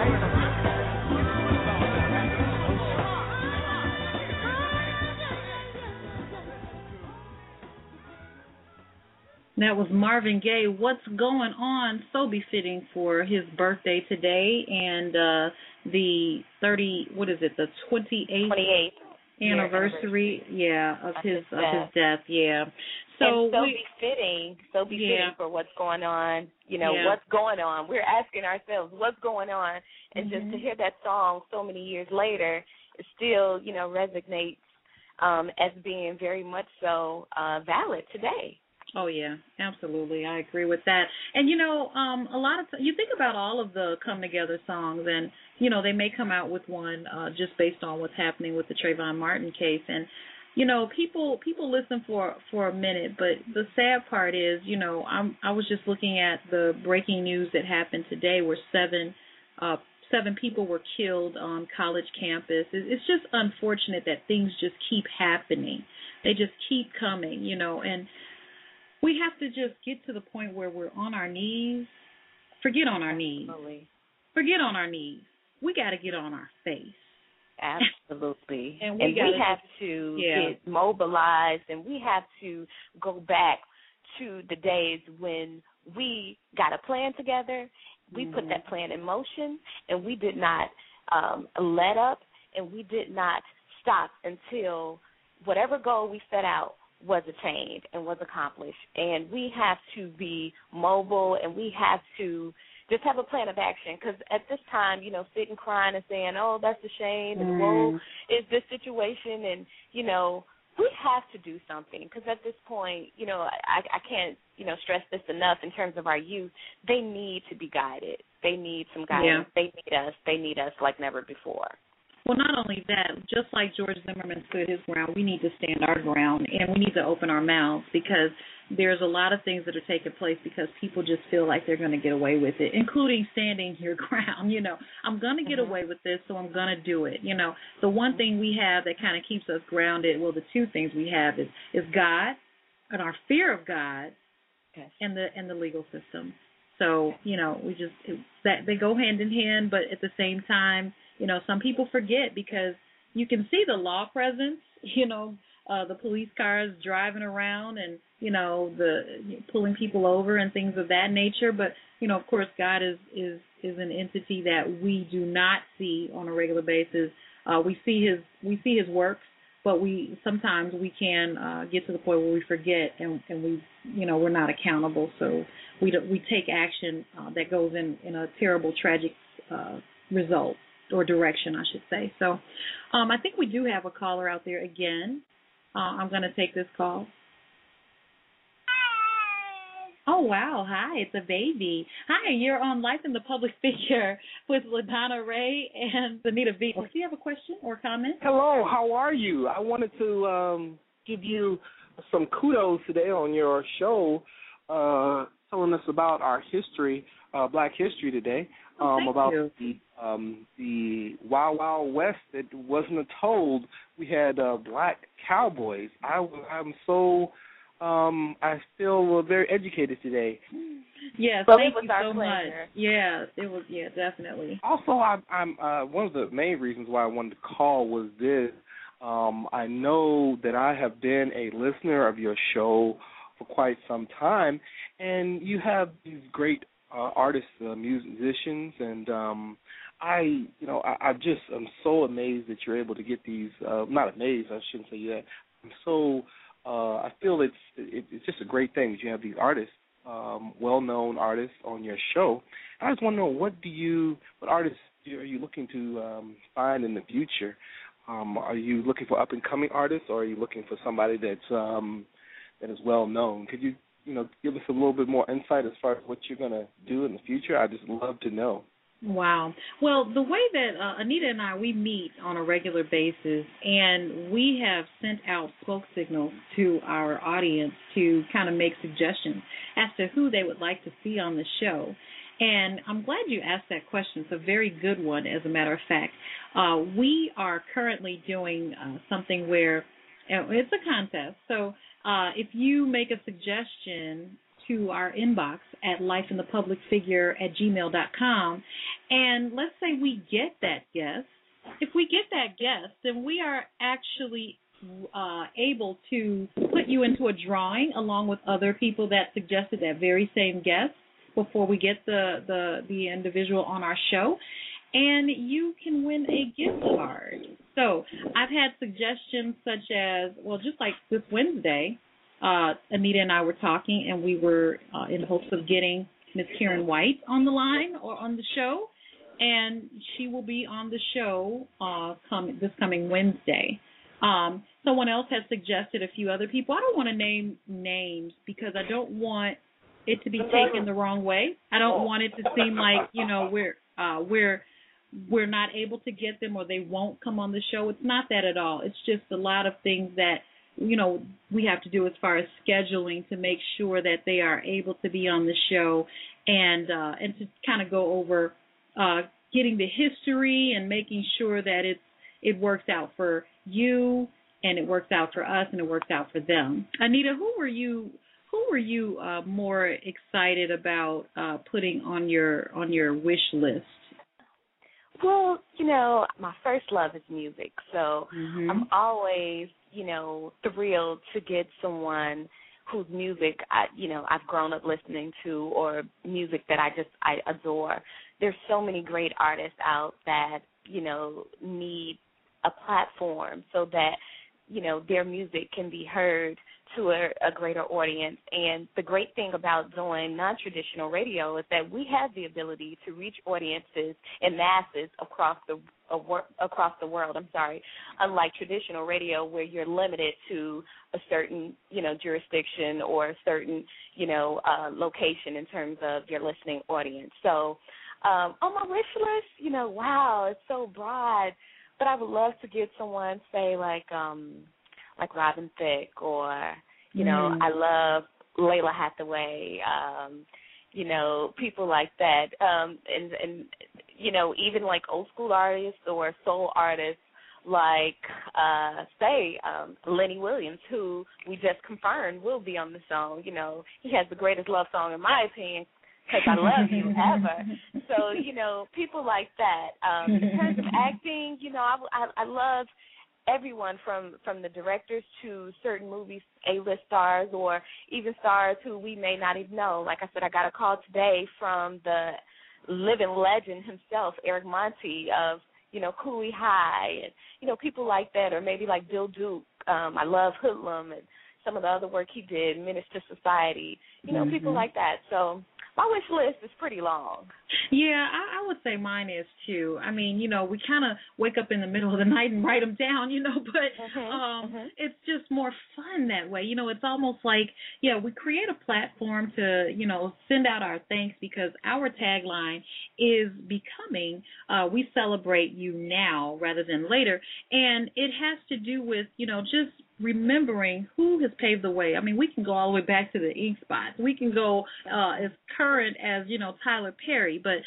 That was Marvin Gaye. What's going on? So befitting for his birthday today and the 28th anniversary, of his death. Yeah. So befitting for what's going on. You know, what's going on? We're asking ourselves, what's going on? And just to hear that song so many years later, it still, resonates as being very much so valid today. Oh, yeah, absolutely. I agree with that. And, a lot of you think about all of the Come Together songs, and, they may come out with one just based on what's happening with the Trayvon Martin case. And, people listen for a minute, but the sad part is, I was just looking at the breaking news that happened today where seven people were killed on college campus. It's just unfortunate that things just keep happening. They just keep coming, and we have to just get to the point where we're on our knees. Forget on our knees. Forget on our knees. We got to get on our face. Absolutely. and we have to get mobilized, and we have to go back to the days when we got a plan together, we put that plan in motion, and we did not let up, and we did not stop until whatever goal we set out was attained and was accomplished. And we have to be mobile, and we have to just have a plan of action, because at this time, sitting crying and saying, oh, that's a shame, and woe is this situation, and, we have to do something, because at this point, I can't, stress this enough in terms of our youth. They need to be guided. They need some guidance. Yeah. They need us like never before. Well, not only that, just like George Zimmerman stood his ground, we need to stand our ground, and we need to open our mouths, because there's a lot of things that are taking place because people just feel like they're going to get away with it, including standing your ground. I'm going to get away with this, so I'm going to do it. The one thing we have that kind of keeps us grounded, well, the two things we have is God and our fear of God, and the legal system. So, we just they go hand in hand, but at the same time, some people forget, because you can see the law presence, the police cars driving around and, the pulling people over and things of that nature. But, of course, God is an entity that we do not see on a regular basis. We see his works, but sometimes we can get to the point where we forget and we, we're not accountable. So we take action that goes in a terrible, tragic result. Or direction, I should say. So I think we do have a caller out there again. I'm going to take this call. Oh, wow. Hi, it's a baby. Hi, you're on Life in the Public Figure with LaDonna Ray and Anita B. Do you have a question or comment? Hello, how are you? I wanted to give you some kudos today on your show, telling us about our history, Black History today, about the Wild Wild West that wasn't told. We had black cowboys. I'm so I feel very educated today. Yes, well, thank it was you our so pleasure. much. Yeah, it was. Yeah, definitely. Also, I'm one of the main reasons why I wanted to call was this. I know that I have been a listener of your show for quite some time, and you have these great artists, musicians, and I just am so amazed that you're able to get these. Not amazed, I shouldn't say that. I'm so. I feel it's just a great thing that you have these artists, well-known artists, on your show. I just want to know what artists are you looking to find in the future? Are you looking for up-and-coming artists, or are you looking for somebody that is well-known? Could you give us a little bit more insight as far as what you're going to do in the future? I'd just love to know. Wow. Well, the way that Anita and we meet on a regular basis, and we have sent out smoke signals to our audience to kind of make suggestions as to who they would like to see on the show. And I'm glad you asked that question. It's a very good one, as a matter of fact. We are currently doing something where it's a contest. So if you make a suggestion to our inbox at lifeinthepublicfigure@gmail.com, and let's say we get that guest, then we are actually able to put you into a drawing along with other people that suggested that very same guest before we get the individual on our show, and you can win a gift card. So I've had suggestions such as, well, just like this Wednesday, Anita and I were talking, and we were in hopes of getting Miss Karen White on the line or on the show, and she will be on the show this coming Wednesday. Someone else has suggested a few other people. I don't want to name names because I don't want it to be taken the wrong way. I don't want it to seem like, we're not able to get them or they won't come on the show. It's not that at all. It's just a lot of things that, we have to do as far as scheduling to make sure that they are able to be on the show and to kind of go over getting the history and making sure that it works out for you and it works out for us and it works out for them. Anita, who were you more excited about putting on your wish list? Well, my first love is music, so I'm always, thrilled to get someone whose music I've grown up listening to or music that I adore. There's so many great artists out that, need a platform so that, their music can be heard to a greater audience. And the great thing about doing non-traditional radio is that we have the ability to reach audiences and masses across the world. Unlike traditional radio where you're limited to a certain, jurisdiction or a certain, location in terms of your listening audience. So on my wish list, wow, it's so broad. But I would love to get someone, say, like Robin Thicke or, I love Layla Hathaway, people like that. And even like old school artists or soul artists like, Lenny Williams, who we just confirmed will be on the song. He has the greatest love song, in my opinion, because I love you ever. So, people like that. In terms of acting, I love everyone from the directors to certain movies, A-list stars, or even stars who we may not even know. Like I said, I got a call today from the living legend himself, Eric Monti of, Cooley High, and, people like that, or maybe like Bill Duke. I love Hoodlum and some of the other work he did, Menace to Society, people like that. So my wish list is pretty long. Yeah, I would say mine is too. I mean, we kind of wake up in the middle of the night and write them down, but it's just more fun that way. It's almost like, we create a platform to, send out our thanks because our tagline is becoming, we celebrate you now rather than later. And it has to do with, just remembering who has paved the way. I mean, we can go all the way back to the Ink Spots. We can go as current as, Tyler Perry. But,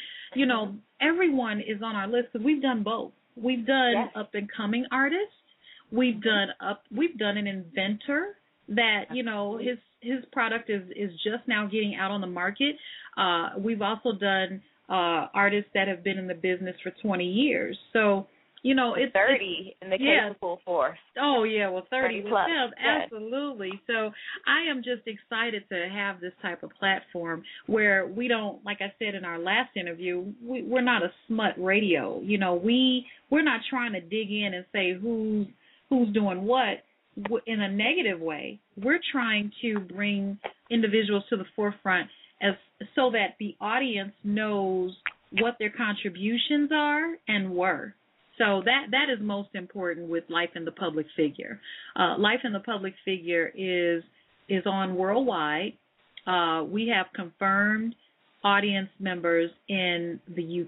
everyone is on our list because we've done both. We've done up-and-coming artists. We've done an inventor that, his product is just now getting out on the market. We've also done artists that have been in the business for 20 years. So, it's 30 in the case of Full Force. Oh, yeah, well, 30 plus. Absolutely. So I am just excited to have this type of platform where we don't, like I said in our last interview, we're not a smut radio. We're not trying to dig in and say who's doing what in a negative way. We're trying to bring individuals to the forefront so that the audience knows what their contributions are and were. So that is most important with Life in the Public Figure. Life in the Public Figure is on worldwide. We have confirmed audience members in the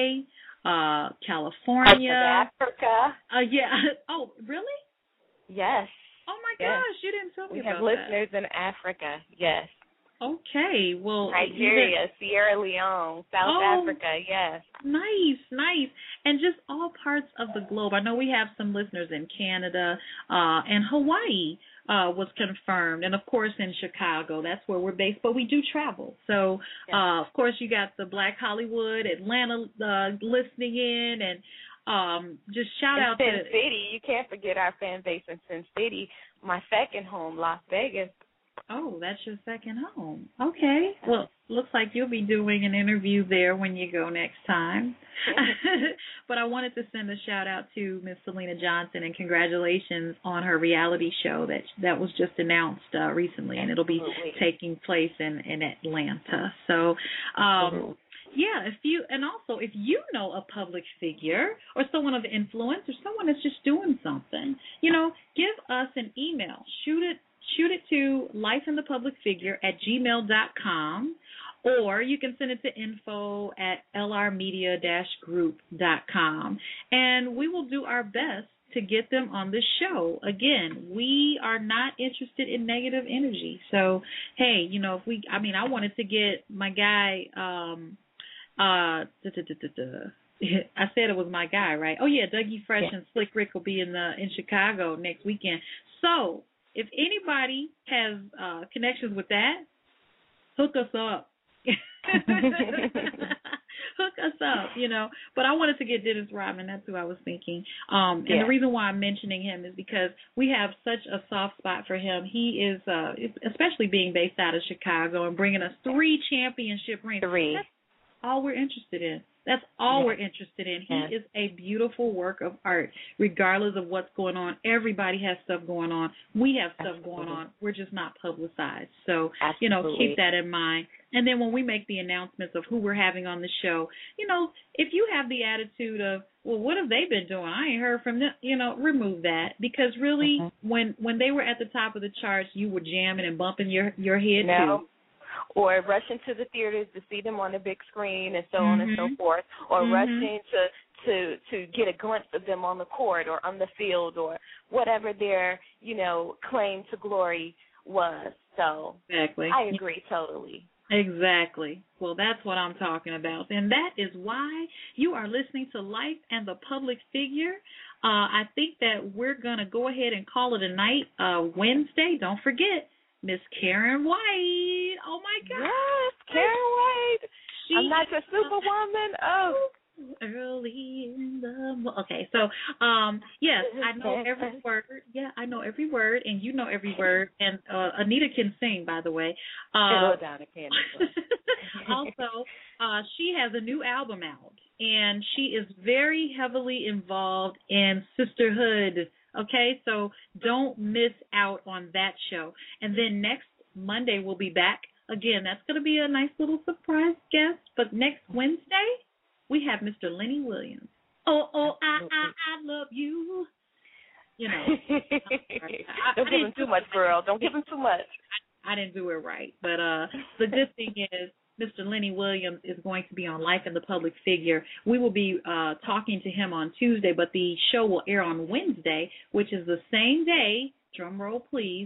UK, California. Africa. Yeah. Oh, really? Yes. Oh, my gosh. You didn't tell me about that. We have listeners in Africa, yes. Okay, well, Nigeria, Sierra Leone, South Africa, yes. Nice. And just all parts of the globe. I know we have some listeners in Canada, and Hawaii was confirmed, and of course in Chicago. That's where we're based, but we do travel. So, of course, you got the Black Hollywood, Atlanta listening in, and just shout out to Sin City. You can't forget our fan base in Sin City. My second home, Las Vegas. Oh, that's your second home. Okay. Well, looks like you'll be doing an interview there when you go next time. But I wanted to send a shout out to Miss Selena Johnson and congratulations on her reality show that was just announced recently, and it'll be taking place in Atlanta. So, yeah, if you know a public figure or someone of influence or someone that's just doing something, give us an email. Shoot it to lifeinthepublicfigure@gmail.com, or you can send it to info@lrmedia-group.com, and we will do our best to get them on the show. Again, we are not interested in negative energy. So, hey, I wanted to get my guy, I said it was my guy, right? Oh, yeah, Dougie Fresh and Slick Rick will be in Chicago next weekend. So, if anybody has connections with that, hook us up. Hook us up, But I wanted to get Dennis Rodman. That's who I was thinking. And the reason why I'm mentioning him is because we have such a soft spot for him. He is, especially being based out of Chicago and bringing us 3 championship rings. 3. That's all we're interested in. That's all we're interested in. He is a beautiful work of art, regardless of what's going on. Everybody has stuff going on. We have stuff going on. We're just not publicized. So, keep that in mind. And then when we make the announcements of who we're having on the show, if you have the attitude of, well, what have they been doing? I ain't heard from them. Remove that. Because really, when they were at the top of the charts, you were jamming and bumping your head too. Or rushing to the theaters to see them on the big screen and so on and so forth, or rushing to get a glimpse of them on the court or on the field or whatever their, claim to glory was. So exactly. I agree totally. Exactly. Well, that's what I'm talking about. And that is why you are listening to Life and the Public Figure. I think that we're going to go ahead and call it a night. Wednesday, don't forget, Miss Karen White. Oh, my God. Yes, Karen White. I'm not your superwoman. Oh. Early in the... Okay, so, yes, I know every word. Yeah, I know every word, and you know every word. And Anita can sing, by the way. Also, she has a new album out, and she is very heavily involved in sisterhood. Okay, so don't miss out on that show. And then next Monday we'll be back. Again, that's going to be a nice little surprise guest. But next Wednesday, we have Mr. Lenny Williams. I love you. Don't give him too much, girl. Don't give him too much. I didn't do it right. But the good thing is, Mr. Lenny Williams is going to be on Life and the Public Figure. We will be talking to him on Tuesday, but the show will air on Wednesday, which is the same day, drum roll please,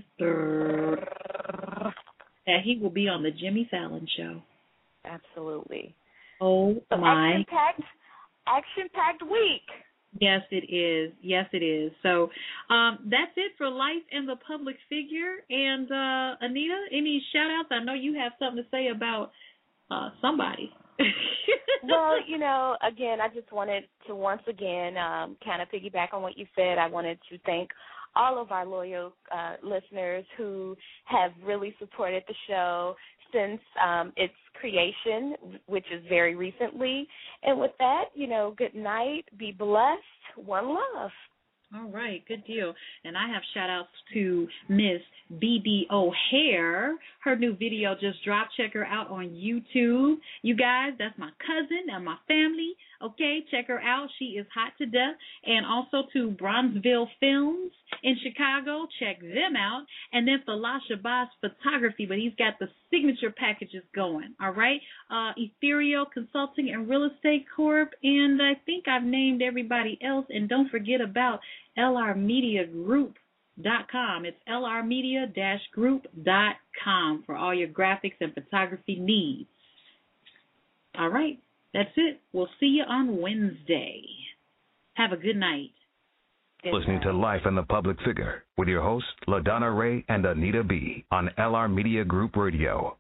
that he will be on the Jimmy Fallon Show. Absolutely. Oh, so my. Action-packed week. Yes, it is. Yes, it is. So that's it for Life and the Public Figure. And, Anita, any shout-outs? I know you have something to say about somebody. Well, again, I just wanted to once again kind of piggyback on what you said. I wanted to thank all of our loyal listeners who have really supported the show since its creation, which is very recently. And with that, good night, be blessed, one love. All right, good deal. And I have shout-outs to Miss B.D. O'Hare. Her new video just dropped. Check her out on YouTube. You guys, that's my cousin and my family. Okay, check her out. She is hot to death. And also to Bronzeville Films in Chicago. Check them out. And then for La Shabazz Photography, but he's got the signature packages going. All right, Ethereal Consulting and Real Estate Corp. And I think I've named everybody else. And don't forget about LR Media Group. lrmedia-group.com. It's lrmedia-group.com for all your graphics and photography needs. All right, that's it. We'll see you on Wednesday. Have a good night. Listening to Life in the Public Figure with your hosts, LaDonna Ray and Anita B. on LR Media Group Radio.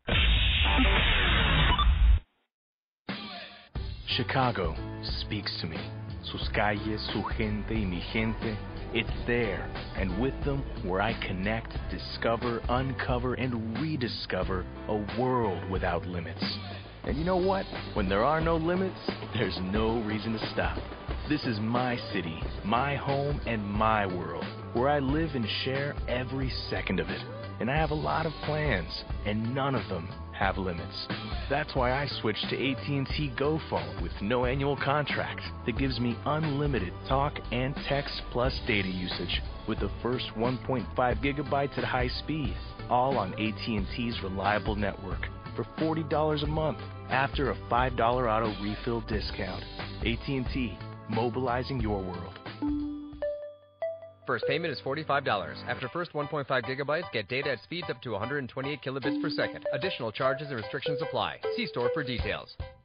Chicago speaks to me. Sus calles, su gente y mi gente. It's there, and with them, where I connect, discover, uncover, and rediscover a world without limits. And you know what? When there are no limits, there's no reason to stop. This is my city, my home, and my world, where I live and share every second of it. And I have a lot of plans, and none of them have limits. That's why I switched to AT&T Go Phone with no annual contract that gives me unlimited talk and text plus data usage with the first 1.5 gigabytes at high speed, all on AT&T's reliable network for $40 a month after a $5 auto refill discount. AT&T, mobilizing your world. First payment is $45. After first 1.5 gigabytes, get data at speeds up to 128 kilobits per second. Additional charges and restrictions apply. See store for details.